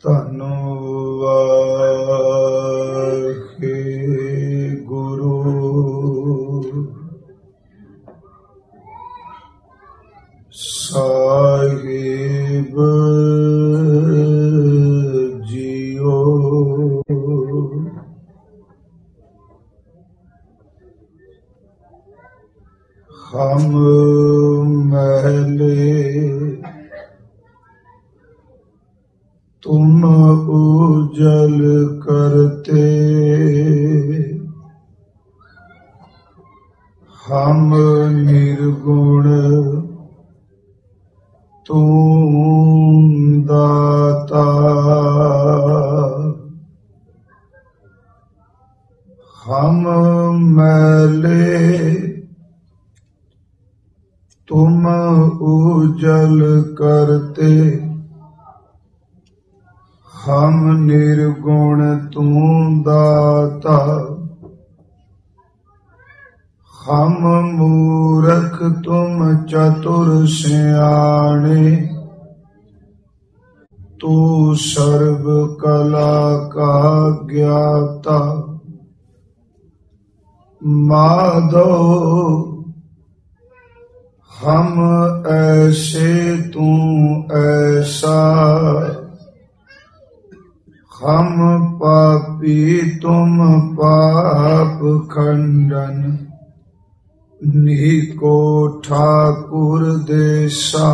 ਧੰਨ ਵਾਹਿਗੁਰੂ ਸਾਹਿਬ ਜੀਓ। ਹਮ ਮਹਿਲੇ तुम उजल करते, हम निर्गुण तुम दाता। हम मैले तुम उजल करते, हम निर्गुण तू दाता। हम मूरख तुम चतुर सियाणे, तू सर्व कला का ज्ञाता। माधो हम ऐसे तू ऐसा, हम पापी तुम पाप खंडन। नीको ठाकुर देसा,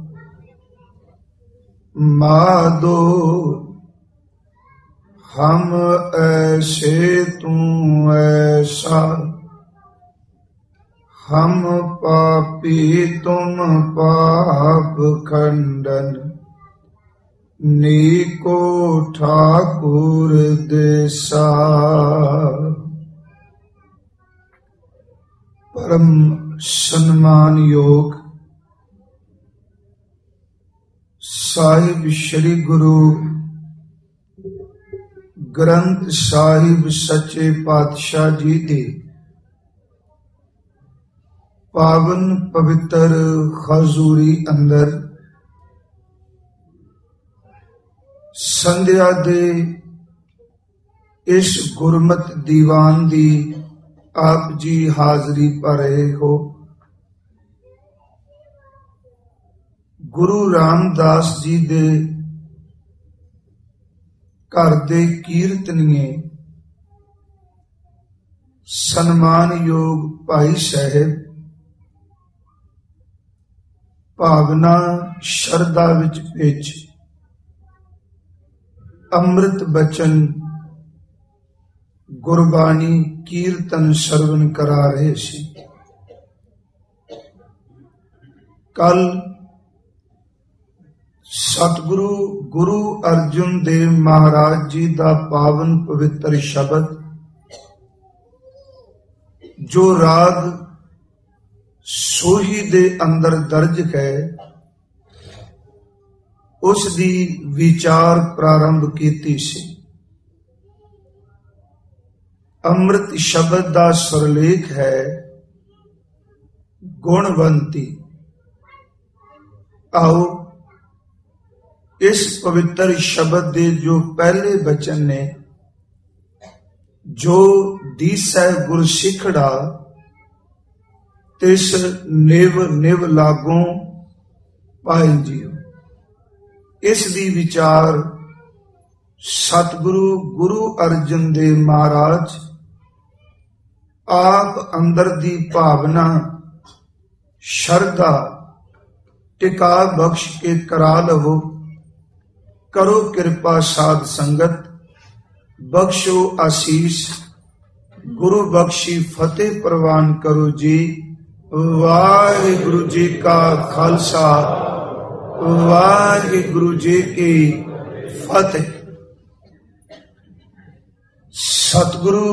माधो हम ऐसे तू ऐसा, हम पापी तुम पाप खंडन। नीको ठाकुर देसा। परम सम्मान योग ਸਾਹਿਬ ਸ੍ਰੀ ਗੁਰੂ ਗ੍ਰੰਥ ਸਾਹਿਬ ਸੱਚੇ ਪਾਤਸ਼ਾਹ ਜੀ ਦੇ ਪਾਵਨ ਪਵਿੱਤਰ ਹਜ਼ੂਰੀ ਅੰਦਰ ਸੰਧਿਆ ਦੇ ਇਸ ਗੁਰਮਤਿ ਦੀਵਾਨ ਦੀ ਆਪ ਜੀ ਹਾਜ਼ਰੀ ਭਰ ਰਹੇ ਹੋ। ਗੁਰੂ ਰਾਮਦਾਸ ਜੀ ਦੇ ਘਰ ਦੇ ਕੀਰਤਨੀਏ ਸਨਮਾਨਯੋਗ ਭਾਈ ਸਾਹਿਬ ਭਾਵਨਾ ਸ਼ਰਧਾ ਵਿੱਚ ਭੇਜ ਅੰਮ੍ਰਿਤ ਬਚਨ ਗੁਰਬਾਣੀ ਕੀਰਤਨ ਸਰਵਨ ਕਰਾ ਰਹੇ ਸੀ। ਕੱਲ ਸਤਿਗੁਰੂ ਗੁਰੂ ਅਰਜਨ ਦੇਵ ਮਹਾਰਾਜ ਜੀ ਦਾ ਪਾਵਨ ਪਵਿੱਤਰ ਸ਼ਬਦ ਜੋ ਰਾਗ ਸੋਹੀ ਦੇ ਅੰਦਰ ਦਰਜ ਹੈ, ਉਸ ਦੀ ਵਿਚਾਰ ਪ੍ਰਾਰੰਭ ਕੀਤੀ ਸੀ। ਅੰਮ੍ਰਿਤ ਸ਼ਬਦ ਦਾ ਸਰਲੇਖ ਹੈ ਗੁਣਵੰਤੀ। ਆਓ ਇਸ ਪਵਿੱਤਰ ਸ਼ਬਦ ਦੇ ਜੋ ਪਹਿਲੇ ਬਚਨ ਨੇ, ਜੋ ਦੀਸੈ ਗੁਰ ਸਿਖੜਾ ਤਿਸ ਨਿਵ ਨਿਵ ਲਾਗੋਂ ਪਾਏ ਜੀਓ, ਇਸ ਦੀ ਵਿਚਾਰ ਸਤਿਗੁਰੂ ਗੁਰੂ ਅਰਜਨ ਦੇਵ ਮਹਾਰਾਜ ਆਪ ਅੰਦਰ ਦੀ ਭਾਵਨਾ ਸ਼ਰਧਾ ਟਿਕਾ ਬਖਸ਼ ਕੇ ਕਰਾ ਲਵੋ। ਕਰੋ ਕਿਰਪਾ ਸਾਧ ਸੰਗਤ, ਬਖਸ਼ੋ ਆਸੀਸ, ਗੁਰੂ ਬਖਸ਼ੀ ਫਤਿਹ ਪ੍ਰਵਾਨ ਕਰੋ ਜੀ। ਵਾਹਿਗੁਰੂ ਜੀ ਕਾ ਖਾਲਸਾ, ਵਾਹਿਗੁਰੂ ਜੀ ਕੀ ਫਤਿਹ। ਸਤਿਗੁਰੂ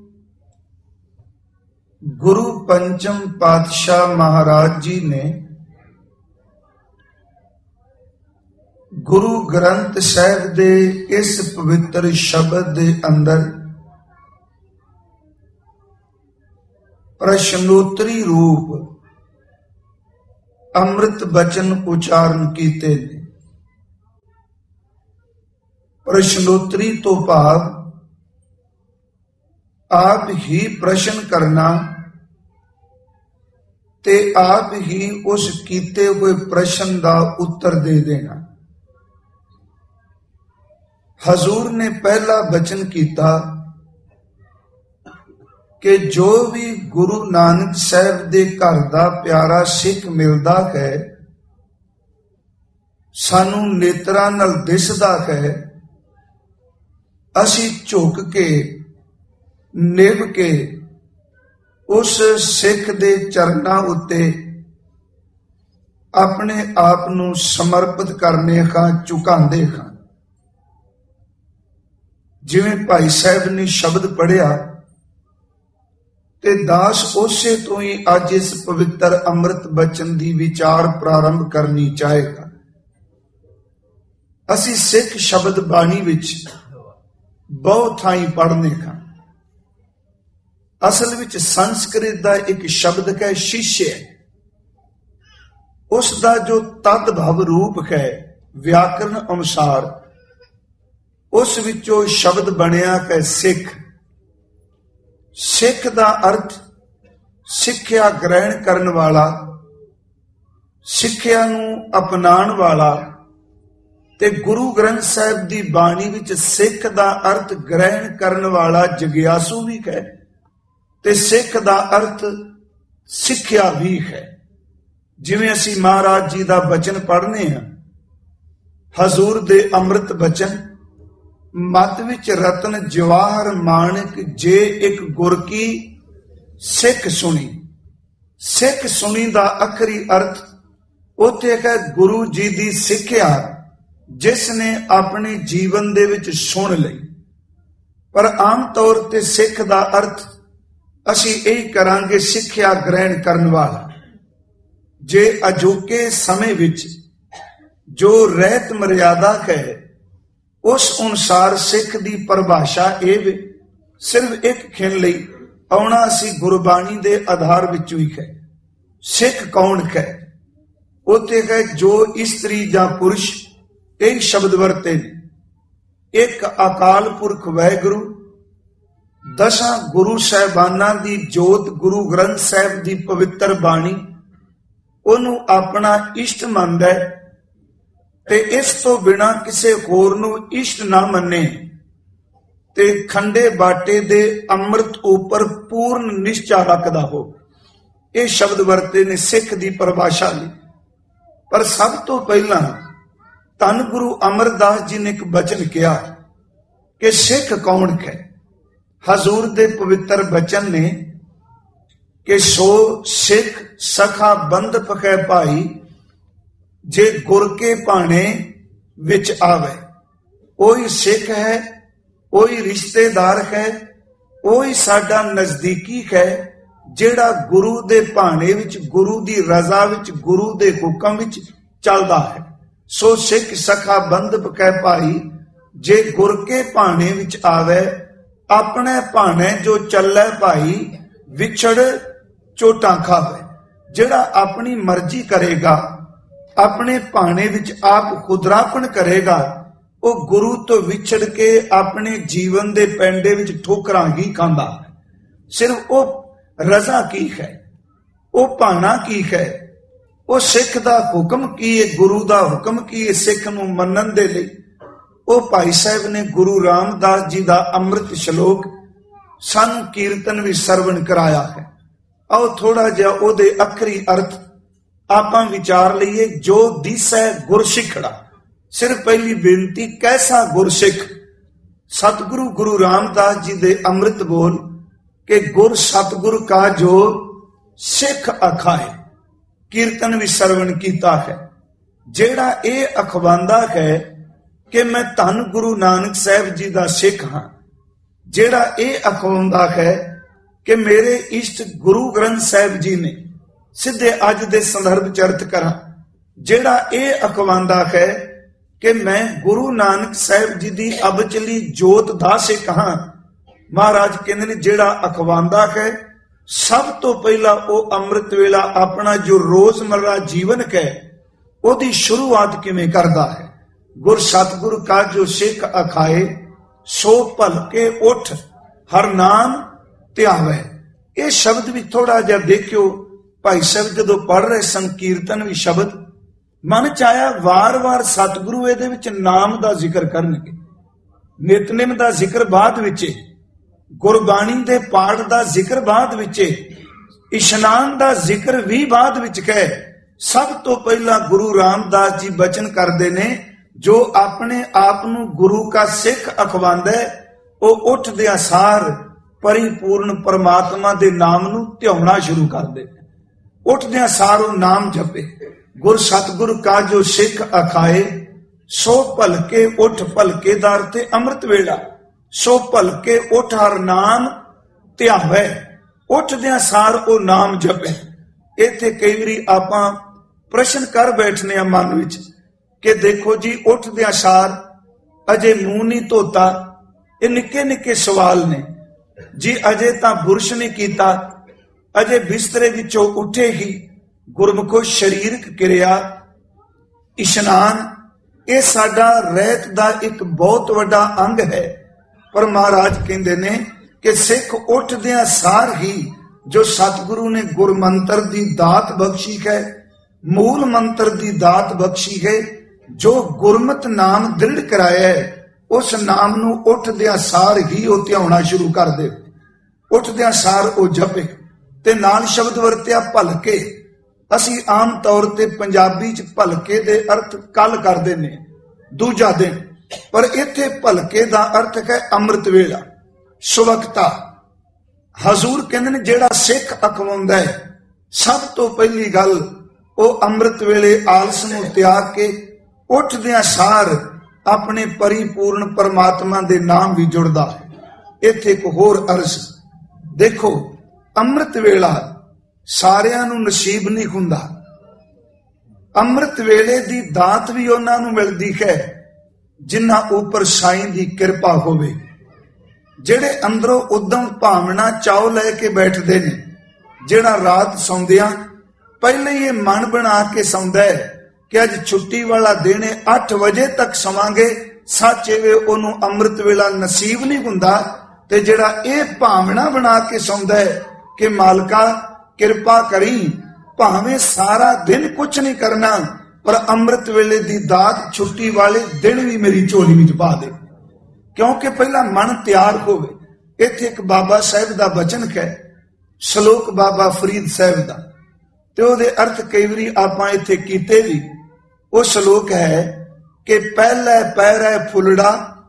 ਗੁਰੂ ਪੰਚਮ ਪਾਤਸ਼ਾਹ ਮਹਾਰਾਜ ਜੀ ਨੇ ਗੁਰੂ ਗ੍ਰੰਥ ਸਾਹਿਬ ਦੇ ਇਸ ਪਵਿੱਤਰ ਸ਼ਬਦ ਦੇ ਅੰਦਰ ਪ੍ਰਸ਼ਨੋਤਰੀ ਰੂਪ ਅੰਮ੍ਰਿਤ ਬਚਨ ਉਚਾਰਨ ਕੀਤੇ ਨੇ। ਪ੍ਰਸ਼ਨੋਤਰੀ ਤੋਂ ਭਾਵ ਆਪ ਹੀ ਪ੍ਰਸ਼ਨ ਕਰਨਾ ਤੇ ਆਪ ਹੀ ਉਸ ਕੀਤੇ ਹੋਏ ਪ੍ਰਸ਼ਨ ਦਾ ਉੱਤਰ ਦੇ ਦੇਣਾ। ਹਜ਼ੂਰ ਨੇ ਪਹਿਲਾ ਬਚਨ ਕੀਤਾ ਕਿ ਜੋ ਵੀ ਗੁਰੂ ਨਾਨਕ ਸਾਹਿਬ ਦੇ ਘਰ ਦਾ ਪਿਆਰਾ ਸਿੱਖ ਮਿਲਦਾ ਹੈ, ਸਾਨੂੰ ਨੇਤਰਾਂ ਨਾਲ ਦਿਸਦਾ ਹੈ, ਅਸੀਂ ਝੁਕ ਕੇ ਨਿਭ ਕੇ ਉਸ ਸਿੱਖ ਦੇ ਚਰਨਾਂ ਉੱਤੇ ਆਪਣੇ ਆਪ ਨੂੰ ਸਮਰਪਿਤ ਕਰਨੇ ਹਾਂ, ਝੁਕਾਉਂਦੇ ਹਾਂ। ਜਿਵੇਂ ਭਾਈ ਸਾਹਿਬ ਨੇ ਸ਼ਬਦ ਪੜ੍ਹਿਆ ਤੇ ਦਾਸ ਉਸੇ ਤੋਂ ਹੀ ਅੱਜ ਇਸ ਪਵਿੱਤਰ ਅੰਮ੍ਰਿਤ ਬਚਨ ਦੀ ਵਿਚਾਰ ਪ੍ਰਾਰੰਭ ਕਰਨੀ ਚਾਹੇਗਾ। ਅਸੀਂ ਸਿੱਖ ਸ਼ਬਦ ਬਾਣੀ ਵਿੱਚ ਬਹੁਤ ਥਾਈਂ ਪੜ੍ਹਨੇ ਹਾਂ। ਅਸਲ ਵਿੱਚ ਸੰਸਕ੍ਰਿਤ ਦਾ ਇੱਕ ਸ਼ਬਦ ਹੈ ਸ਼ਿਸ਼ਯ, ਉਸ ਦਾ ਜੋ ਤਦ ਭਵ ਰੂਪ ਹੈ ਵਿਆਕਰਨ ਅਨੁਸਾਰ, ਉਸ ਵਿੱਚੋਂ ਸ਼ਬਦ ਬਣਿਆ ਹੈ ਸਿੱਖ। ਸਿੱਖ ਦਾ ਅਰਥ ਸਿੱਖਿਆ ਗ੍ਰਹਿਣ ਕਰਨ ਵਾਲਾ, ਸਿੱਖਿਆ ਨੂੰ ਅਪਣਾਉਣ ਵਾਲਾ। ਤੇ ਗੁਰੂ ਗ੍ਰੰਥ ਸਾਹਿਬ ਦੀ ਬਾਣੀ ਵਿੱਚ ਸਿੱਖ ਦਾ ਅਰਥ ਗ੍ਰਹਿਣ ਕਰਨ ਵਾਲਾ ਜਗਿਆਸੂ ਵੀ ਹੈ ਤੇ ਸਿੱਖ ਦਾ ਅਰਥ ਸਿੱਖਿਆ ਵੀ ਹੈ। ਜਿਵੇਂ ਅਸੀਂ ਮਹਾਰਾਜ ਜੀ ਦਾ ਬਚਨ ਪੜ੍ਹਨੇ ਹਾਂ, ਹਜ਼ੂਰ ਦੇ ਅੰਮ੍ਰਿਤ ਬਚਨ, ਮਤ ਵਿੱਚ ਰਤਨ ਜਵਾਹਰ ਮਾਣਕ ਜੇ ਇੱਕ ਗੁਰ ਕੀ ਸਿੱਖ ਸੁਣੀ। ਸਿੱਖ ਸੁਣੀ ਦਾ ਆਖਰੀ ਅਰਥ ਉੱਥੇ ਹੈ ਗੁਰੂ ਜੀ ਦੀ ਸਿੱਖਿਆ ਜਿਸ ਨੇ ਆਪਣੇ ਜੀਵਨ ਦੇ ਵਿੱਚ ਸੁਣ ਲਈ। ਪਰ ਆਮ ਤੌਰ ਤੇ ਸਿੱਖ ਦਾ ਅਰਥ ਅਸੀਂ ਇਹ ਕਰਾਂਗੇ ਸਿੱਖਿਆ ਗ੍ਰਹਿਣ ਕਰਨ ਵਾਲਾ। ਜੇ ਅਜੋਕੇ ਸਮੇਂ ਵਿੱਚ ਜੋ ਰਹਿਤ ਮਰਿਆਦਾ ਹੈ ਉਸ ਅਨੁਸਾਰ ਸਿੱਖ ਦੀ ਪਰਿਭਾਸ਼ਾ ਇਹ ਵੇ, ਸਿਰਫ ਇੱਕ ਖਿਣ ਲਈ ਆਉਣਾ ਅਸੀਂ ਗੁਰਬਾਣੀ ਦੇ ਆਧਾਰ ਵਿੱਚੋਂ ਹੀ ਹੈ। ਸਿੱਖ ਕੌਣ ਹੈ? ਉੱਥੇ ਹੈ ਜੋ ਇਸਤਰੀ ਜਾਂ ਪੁਰਸ਼, ਇਹ ਸ਼ਬਦ ਵਰਤੇ ਨੇ। ਇੱਕ ਅਕਾਲ ਪੁਰਖ ਵਾਹਿਗੁਰੂ, ਦਸਾਂ ਗੁਰੂ ਸਾਹਿਬਾਨਾਂ ਦੀ ਜੋਤ ਗੁਰੂ ਗ੍ਰੰਥ ਸਾਹਿਬ ਦੀ ਪਵਿੱਤਰ ਬਾਣੀ, ਉਹਨੂੰ ਆਪਣਾ ਇਸ਼ਟ ਮੰਨਦਾ ਤੇ ਇਸ ਤੋਂ ਬਿਨਾ ਕਿਸੇ ਹੋਰ ਨੂੰ ਇਸ਼ਟ ਨਾ ਮੰਨੇ ਤੇ ਖੰਡੇ ਬਾਟੇ ਦੇ ਅੰਮ੍ਰਿਤ ਉੱਪਰ ਪੂਰਨ ਨਿਸ਼ਚਾ ਰੱਖਦਾ ਹੋ। ਇਹ ਸ਼ਬਦ ਵਰਤੇ ਨੇ ਸਿੱਖ ਦੀ ਪਰਿਭਾਸ਼ਾ ਲਈ। ਪਰ ਸਭ ਤੋਂ ਪਹਿਲਾਂ ਧੰਨ ਗੁਰੂ ਅਮਰਦਾਸ ਜੀ ਨੇ ਇੱਕ ਬਚਨ ਕਿਹਾ ਕਿ ਸਿੱਖ ਕੌਣ ਹੈ। ਹਜ਼ੂਰ ਦੇ ਪਵਿੱਤਰ ਬਚਨ ਨੇ ਕਿ ਸੋ ਸਿੱਖ ਸਖਾ ਬੰਧ ਪਖੈ ਭਾਈ, ਜੇ ਗੁਰ ਕੇ ਭਾਣੇ ਵਿੱਚ ਆਵੇ। ਉਹੀ ਸਿੱਖ ਹੈ, ਉਹੀ ਰਿਸ਼ਤੇਦਾਰ ਹੈ, ਉਹੀ ਸਾਡਾ ਨਜ਼ਦੀਕੀ ਹੈ ਜਿਹੜਾ ਗੁਰੂ ਦੇ ਭਾਣੇ ਵਿੱਚ, ਗੁਰੂ ਦੀ ਰਜ਼ਾ ਵਿੱਚ, ਗੁਰੂ ਦੇ ਹੁਕਮ ਵਿੱਚ ਚੱਲਦਾ ਹੈ। ਸੋ ਸਿੱਖ ਸਖਾ ਬੰਧ ਪਖੈ ਭਾਈ, ਜੇ ਗੁਰ ਕੇ ਭਾਣੇ ਵਿੱਚ ਆਵੇ। ਆਪਣੇ ਭਾਣੇ ਜੋ ਚੱਲੇ ਭਾਈ, ਵਿਛੜ ਚੋਟਾਂ ਖਾਵੇ। ਜਿਹੜਾ ਆਪਣੀ ਮਰਜ਼ੀ ਕਰੇਗਾ, ਆਪਣੇ ਭਾਣੇ ਵਿੱਚ ਆਪ ਖੁਦਰਾਪਣ ਕਰੇਗਾ, ਉਹ ਗੁਰੂ ਤੋਂ ਵਿਛੜ ਕੇ ਆਪਣੇ ਜੀਵਨ ਦੇ ਪੈਂਡੇ ਵਿੱਚ ਠੋਕਰਾਂ ਹੀ ਖਾਂਦਾ ਹੈ। ਸਿਰਫ ਉਹ ਰਜ਼ਾ ਕੀ ਹੈ, ਉਹ ਭਾਣਾ ਕੀ ਹੈ, ਉਹ ਸਿੱਖ ਦਾ ਹੁਕਮ ਕੀ ਹੈ, ਗੁਰੂ ਦਾ ਹੁਕਮ ਕੀ ਹੈ ਸਿੱਖ ਨੂੰ ਮੰਨਣ ਦੇ ਲਈ। ਉਹ ਭਾਈ ਸਾਹਿਬ ਨੇ ਗੁਰੂ ਰਾਮਦਾਸ ਜੀ ਦਾ ਅੰਮ੍ਰਿਤ ਸ਼ਲੋਕ ਸਾਨੂੰ ਕੀਰਤਨ ਵੀ ਸਰਵਣ ਕਰਾਇਆ ਹੈ। ਆਓ ਥੋੜਾ ਜਿਹਾ ਉਹਦੇ ਆਖਰੀ ਅਰਥ ਆਪਾਂ ਵਿਚਾਰ ਲਈਏ। ਜੋ ਦਿਸੈ ਗੁਰਸਿੱਖੜਾ, ਸਿਰਫ ਪਹਿਲੀ ਬੇਨਤੀ, ਕੈਸਾ ਗੁਰਸਿੱਖ। ਸਤਿਗੁਰੂ ਗੁਰੂ ਰਾਮਦਾਸ ਜੀ ਦੇ ਅੰਮ੍ਰਿਤ ਬੋਲ ਕਿ ਗੁਰ ਸਤਿਗੁਰ ਕਾ ਜੋ ਸਿੱਖ ਅਖਾਏ, ਕੀਰਤਨ ਵੀ ਸਰਵਣ ਕੀਤਾ ਹੈ। ਜਿਹੜਾ ਇਹ ਅਖਵਾਂਦਾ ਹੈ ਕਿ ਮੈਂ ਧੰਨ ਗੁਰੂ ਨਾਨਕ ਸਾਹਿਬ ਜੀ ਦਾ ਸਿੱਖ ਹਾਂ, ਜਿਹੜਾ ਇਹ ਅਖਵਾਉਂਦਾ ਹੈ ਕਿ ਮੇਰੇ ਇਸ਼ਟ ਗੁਰੂ ਗ੍ਰੰਥ ਸਾਹਿਬ ਜੀ ਨੇ, ਸਿੱਧੇ ਅੱਜ ਦੇ ਸੰਦਰਭ ਚ ਅਰਥ ਕਰਾਂ, ਜਿਹੜਾ ਇਹ ਅਖਵਾਂਦਾ ਹੈ ਕਿ ਮੈਂ ਗੁਰੂ ਨਾਨਕ ਸਾਹਿਬ ਜੀ ਦੀ ਅਬਚਲੀ ਜੋਤ ਦਾ ਸਿੱਖ ਹਾਂ। ਮਹਾਰਾਜ ਕਹਿੰਦੇ ਨੇ ਜਿਹੜਾ ਅਖਵਾਂਦਾ ਹੈ, ਸਭ ਤੋਂ ਪਹਿਲਾਂ ਉਹ ਅੰਮ੍ਰਿਤ ਵੇਲਾ ਆਪਣਾ ਜੋ ਰੋਜ਼ਮर्रा ਜੀਵਨ ਹੈ ਉਹਦੀ ਸ਼ੁਰੂਆਤ ਕਿਵੇਂ ਕਰਦਾ ਹੈ। ਗੁਰ ਸਤਿਗੁਰ ਕਾ ਜੋ ਸਿੱਖ ਅਖਾਏ, ਸੋ ਭਲਕੇ ਉਠ ਹਰ ਨਾਮ ਧਿਆਵੇ। ਇਹ ਸ਼ਬਦ ਵੀ ਥੋੜਾ ਜਿਹਾ ਦੇਖਿਓ, ਭਾਈ ਸਾਹਿਬ ਜਦੋਂ ਪੜ੍ਹ ਰਹੇ ਸੰਕੀਰਤਨ ਵੀ ਸ਼ਬਦ ਮਨ ਚ ਆਇਆ, ਵਾਰ-ਵਾਰ ਸਤਿਗੁਰੂ ਇਹਦੇ ਵਿੱਚ ਨਾਮ ਦਾ ਜ਼ਿਕਰ ਕਰਨਗੇ। ਨਿਤਨੇਮ ਦਾ ਜ਼ਿਕਰ ਬਾਅਦ ਵਿੱਚ, ਗੁਰਬਾਣੀ ਦੇ ਪਾਠ ਦਾ ਜ਼ਿਕਰ ਬਾਅਦ ਵਿੱਚ, ਇਸ਼ਨਾਨ ਦਾ ਜ਼ਿਕਰ ਵੀ ਬਾਅਦ ਵਿੱਚ ਕਹੇ। ਸਭ ਤੋਂ ਪਹਿਲਾਂ ਗੁਰੂ ਰਾਮਦਾਸ ਜੀ ਬਚਨ ਕਰਦੇ ਨੇ, ਜੋ ਆਪਣੇ ਆਪ ਨੂੰ ਗੁਰੂ ਕਾ ਸਿੱਖ ਅਖਵਾਂਦਾ ਉਹ ਉੱਠਦਿਆਂ ਸਾਰ ਪਰਿਪੂਰਨ ਪਰਮਾਤਮਾ ਦੇ ਨਾਮ ਨੂੰ ਧਿਆਉਣਾ ਸ਼ੁਰੂ ਕਰਦੇ। ਉੱਠਦਿਆਂ ਸਾਰ ਉਹ ਨਾਮ ਜਪੇ। ਗੁਰ ਸਤਿਗੁਰ ਕਾ ਜੋ ਸਿੱਖ ਅਖਾਏ, ਸੋ ਭਲਕੇ ਉਠ। ਭਲਕੇ ਦਾ ਅਰਥ ਹੈ ਅੰਮ੍ਰਿਤ ਵੇਲਾ। ਸੋ ਭਲਕੇ ਉਠ ਹਰ ਨਾਮ ਧਿਆਵੇ। ਉੱਠਦਿਆਂ ਸਾਰ ਉਹ ਨਾਮ ਜਪੇ। ਇੱਥੇ ਕਈ ਵਾਰੀ ਆਪਾਂ ਪ੍ਰਸ਼ਨ ਕਰ ਬੈਠਨੇ ਆ ਮਨ ਵਿੱਚ ਕਿ ਦੇਖੋ ਜੀ, ਉੱਠਦਿਆਂ ਸਾਰ ਅਜੇ ਮੂੰਹ ਨਹੀਂ ਧੋਤਾ। ਇਹ ਨਿੱਕੇ ਨਿੱਕੇ ਸਵਾਲ ਨੇ ਜੀ। ਅਜੇ ਤਾਂ ਬੁਰਸ਼ ਨਹੀਂ ਕੀਤਾ, ਅਜੇ ਬਿਸਤਰੇ ਵਿੱਚੋਂ ਉੱਠੇ ਹੀ ਗੁਰਮੁਖੋ ਸਰੀਰਕ ਕਿਰਿਆ ਇਸ਼ਨਾਨ, ਇਹ ਸਾਡਾ ਰਹਿਤ ਦਾ ਇੱਕ ਬਹੁਤ ਵੱਡਾ ਅੰਗ ਹੈ। ਪਰ ਮਹਾਰਾਜ ਕਹਿੰਦੇ ਨੇ ਕਿ ਸਿੱਖ ਉੱਠਦਿਆਂ ਸਾਰ ਹੀ ਜੋ ਸਤਿਗੁਰੂ ਨੇ ਗੁਰਮੰਤਰ ਦੀ ਦਾਤ ਬਖਸ਼ੀ ਹੈ, ਮੂਲ ਮੰਤਰ ਦੀ ਦਾਤ ਬਖਸ਼ੀ ਹੈ, ਜੋ ਗੁਰਮਤਿ ਨਾਮ ਦ੍ਰਿੜ ਕਰਾਇਆ ਹੈ, ਉਸ ਨਾਮ ਨੂੰ ਉੱਠਦਿਆਂ ਸਾਰ ਹੀ ਉਹ ਧਿਆਉਣਾ ਸ਼ੁਰੂ ਕਰ ਦੇ। ਉੱਠਦਿਆਂ ਸਾਰ ਉਹ ਜਪੇ। ਤੇ ਨਾਲ ਸ਼ਬਦ ਵਰਤਿਆ ਭਲਕੇ। ਅਸੀਂ ਆਮ ਤੌਰ ਤੇ ਪੰਜਾਬੀ ਚ ਭਲਕੇ ਦੇ ਅਰਥ ਕੱਲ ਕਰਦੇ ਨੇ, ਦੂਜਾ ਦਿਨ, ਪਰ ਇੱਥੇ ਭਲਕੇ ਦਾ ਅਰਥ ਹੈ ਅੰਮ੍ਰਿਤ ਵੇਲਾ, ਸੁਵਕਤਾ। ਹਜ਼ੂਰ ਕਹਿੰਦੇ ਨੇ ਜਿਹੜਾ ਸਿੱਖ ਅਖਵਾਉਂਦਾ ਹੈ, ਸਭ ਤੋਂ ਪਹਿਲੀ ਗੱਲ ਉਹ ਅੰਮ੍ਰਿਤ ਵੇਲੇ ਆਲਸ ਨੂੰ ਤਿਆਗ ਕੇ ਉੱਠਦਿਆਂ ਸਾਰ ਆਪਣੇ ਪਰਿਪੂਰਨ ਪਰਮਾਤਮਾ ਦੇ ਨਾਮ ਵੀ ਜੁੜਦਾ ਹੈ। ਇੱਥੇ ਇੱਕ ਹੋਰ ਅਰਜ਼ ਦੇਖੋ, ਅੰਮ੍ਰਿਤ ਵੇਲਾ ਸਾਰਿਆਂ ਨੂੰ ਨਸੀਬ ਨਹੀਂ ਹੁੰਦਾ। ਅੰਮ੍ਰਿਤ ਵੇਲੇ ਦੀ ਦਾਤ ਵੀ ਉਹਨਾਂ ਨੂੰ ਮਿਲਦੀ ਹੈ ਜਿਨ੍ਹਾਂ ਉੱਪਰ ਸਾਈਂ ਦੀ ਕਿਰਪਾ ਹੋਵੇ, ਜਿਹੜੇ ਅੰਦਰੋਂ ਉਦਮ ਭਾਵਨਾ ਚਾਉ ਲੈ ਕੇ ਬੈਠਦੇ ਨੇ। ਜਿਹੜਾ ਰਾਤ ਸੌਂਦਿਆਂ ਪਹਿਲੇ ਹੀ ਇਹ ਮਨ ਬਣਾ ਕੇ ਸੌਂਦਾ ਹੈ ਕਿ ਅੱਜ ਛੁੱਟੀ ਵਾਲਾ ਦਿਨ ਹੈ, 8 ਵਜੇ ਤੱਕ ਸੌਵਾਂਗੇ, ਸੱਚੇ ਵੇ ਉਹਨੂੰ ਅੰਮ੍ਰਿਤ ਵੇਲਾ ਨਸੀਬ ਨਹੀਂ ਹੁੰਦਾ। ਤੇ ਜਿਹੜਾ ਇਹ ਭਾਵਨਾ ਬਣਾ ਕੇ ਸੌਂਦਾ ਹੈ ਕਿ ਮਾਲਕਾ ਕਿਰਪਾ ਕਰੀ, ਭਾਵੇਂ ਸਾਰਾ ਦਿਨ ਕੁਛ ਨਹੀਂ ਕਰਨਾ, ਪਰ ਅੰਮ੍ਰਿਤ ਵੇਲੇ ਦੀ ਦਾਤ ਛੁੱਟੀ ਵਾਲੇ ਦਿਨ ਵੀ ਮੇਰੀ ਝੋਲੀ ਵਿੱਚ ਪਾ ਦੇ, ਕਿਉਂਕਿ ਪਹਿਲਾਂ ਮਨ ਤਿਆਰ ਹੋਵੇ। ਇੱਥੇ ਇੱਕ ਬਾਬਾ ਸਾਹਿਬ ਦਾ ਬਚਨ ਹੈ, ਸ਼ਲੋਕ ਬਾਬਾ ਫਰੀਦ ਸਾਹਿਬ ਦਾ, ਤੇ ਉਹਦੇ ਅਰਥ ਕਈ ਵਾਰੀ ਆਪਾਂ ਇੱਥੇ ਕੀਤੇ ਵੀ। ਉਹ ਸ਼ਲੋਕ ਹੈ ਕਿ ਪਹਿਲੇ ਪੈਰੇ ਫੁੱਲੜਾ,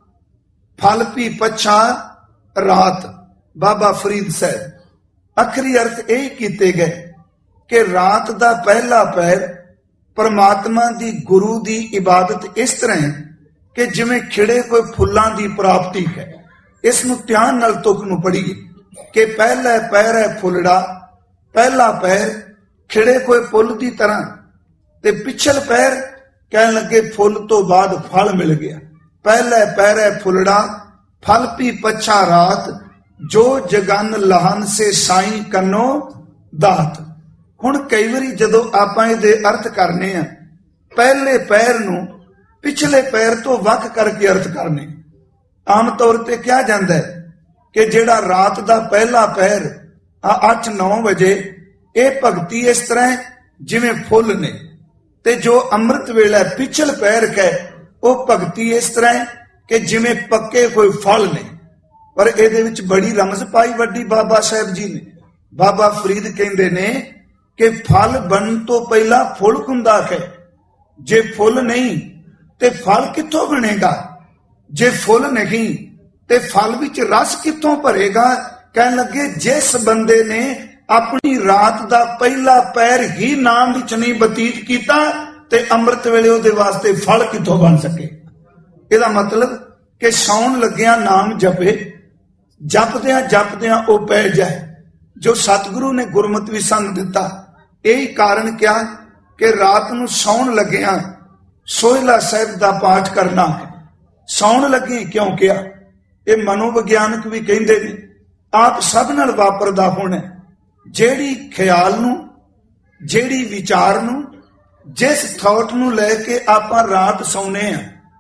ਫਲ ਪੀ ਪਛਾ ਰਾਤ। ਬਾਬਾ ਫਰੀਦ ਸਾਹਿਬ ਆਖਰੀ ਅਰਥ ਇਹ ਕੀਤੇ ਗਏ ਕਿ ਰਾਤ ਦਾ ਪਹਿਲਾ ਪਹਿਰ ਪਰਮਾਤਮਾ ਦੀ ਗੁਰੂ ਦੀ ਇਬਾਦਤ ਇਸ ਤਰ੍ਹਾਂ ਹੈ ਕਿ ਜਿਵੇਂ ਖਿੜੇ ਕੋਈ ਫੁੱਲਾਂ ਦੀ ਪ੍ਰਾਪਤੀ ਹੈ। ਇਸ ਨੂੰ ਧਿਆਨ ਨਾਲ ਤੁਕ ਨੂੰ ਪੜ੍ਹੀਏ ਕਿ ਪਹਿਲੇ ਪੈਰੇ ਫੁੱਲੜਾ, ਪਹਿਲਾ ਪਹਿਰ ਖਿੜੇ ਕੋਈ ਫੁੱਲ ਦੀ ਤਰ੍ਹਾਂ, ਤੇ ਪਿਛਲ ਪੈਰ ਕਹਿਣ ਲੱਗੇ ਫੁੱਲ ਤੋਂ ਬਾਅਦ ਫਲ ਮਿਲ ਗਿਆ। ਪਹਿਲੇ ਪੈਰੇ ਫੁੱਲੜਾ, ਫਲ ਪੀ ਪਛਾ ਰਾਤ, ਜੋ ਜਗਨ ਲਹਨ ਸੇ ਸਾਈਂ ਕੰਨੋ ਦਾਤ। ਹੁਣ ਕਈ ਵਾਰੀ ਜਦੋਂ ਆਪਾਂ ਇਹਦੇ ਅਰਥ ਕਰਨੇ ਆ, ਪਹਿਲੇ ਪੈਰ ਨੂੰ ਪਿਛਲੇ ਪੈਰ ਤੋਂ ਵੱਖ ਕਰਕੇ ਅਰਥ ਕਰਨੇ। ਆਮ ਤੌਰ ਤੇ ਕਿਹਾ ਜਾਂਦਾ ਹੈ ਕਿ ਜਿਹੜਾ ਰਾਤ ਦਾ ਪਹਿਲਾ ਪਹਿਰ 8-9 ਵਜੇ, ਇਹ ਭਗਤੀ ਇਸ ਤਰ੍ਹਾਂ ਹੈ ਜਿਵੇਂ ਫੁੱਲ ਨੇ, ਤੇ ਜੋ ਅੰਮ੍ਰਿਤ ਵੇਲਾ ਪਿਛਲ ਪੈਰ ਹੈ ਉਹ ਭਗਤੀ ਇਸ ਤਰ੍ਹਾਂ ਹੈ ਕਿ ਜਿਵੇਂ ਪੱਕੇ ਕੋਈ ਫਲ ਨੇ। ਪਰ ਇਹਦੇ ਵਿੱਚ ਬੜੀ ਰਮਜ਼ ਪਾਈ ਵੱਡੀ ਬਾਬਾ ਸਾਹਿਬ ਜੀ ਨੇ। ਬਾਬਾ ਫਰੀਦ ਕਹਿੰਦੇ ਨੇ ਕਿ ਫਲ ਬਣਨ ਤੋਂ ਪਹਿਲਾਂ ਫੁੱਲ ਹੁੰਦਾ ਹੈ। ਜੇ ਫੁੱਲ ਨਹੀਂ ਤੇ ਫਲ ਕਿੱਥੋਂ ਬਣੇਗਾ? ਜੇ ਫੁੱਲ ਨਹੀਂ ਤੇ ਫਲ ਵਿੱਚ ਰਸ ਕਿੱਥੋਂ ਭਰੇਗਾ? ਕਹਿਣ ਲੱਗੇ ਜਿਸ ਬੰਦੇ ਨੇ ਆਪਣੀ ਰਾਤ ਦਾ ਪਹਿਲਾ ਪੈਰ ਹੀ ਨਾਮ ਵਿੱਚ ਨਹੀਂ ਬਤੀਤ ਕੀਤਾ ਤੇ ਅੰਮ੍ਰਿਤ ਵੇਲੇ ਉਹਦੇ ਵਾਸਤੇ ਫਲ ਕਿੱਥੋਂ ਬਣ ਸਕੇ? ਇਹਦਾ ਮਤਲਬ ਕਿ ਸੌਣ ਲੱਗਿਆ ਨਾਮ ਜਪੇ, ਜਪਦਿਆਂ ਜਪਦਿਆਂ ਉਹ ਪੈ ਜਾਏ ਜੋ ਸਤਿਗੁਰੂ ਨੇ ਗੁਰਮਤਿ ਵੀ ਸੰਗ ਦਿੱਤਾ। ਇਹੀ ਕਾਰਨ ਕਿਹਾ ਕਿ ਰਾਤ ਨੂੰ ਸੌਣ ਲੱਗਿਆ ਸੋਹਿਲਾ ਸਾਹਿਬ ਦਾ ਪਾਠ ਕਰਨਾ ਹੈ। ਸੌਣ ਲੱਗੇ ਕਿਉਂ ਕਿਹਾ? ਇਹ ਮਨੋਵਿਗਿਆਨਕ ਵੀ ਕਹਿੰਦੇ ਨੇ ਆਪ ਸਭ ਨਾਲ ਵਾਪਰਦਾ ਹੋਣਾ। ਜਿਹੜੀ ਖਿਆਲ ਨੂੰ, ਜਿਹੜੀ ਵਿਚਾਰ ਨੂੰ, ਜਿਸ ਥਾਟ ਨੂੰ ਲੈ ਕੇ ਆਪਾਂ ਰਾਤ ਸੌਂਨੇ ਆ,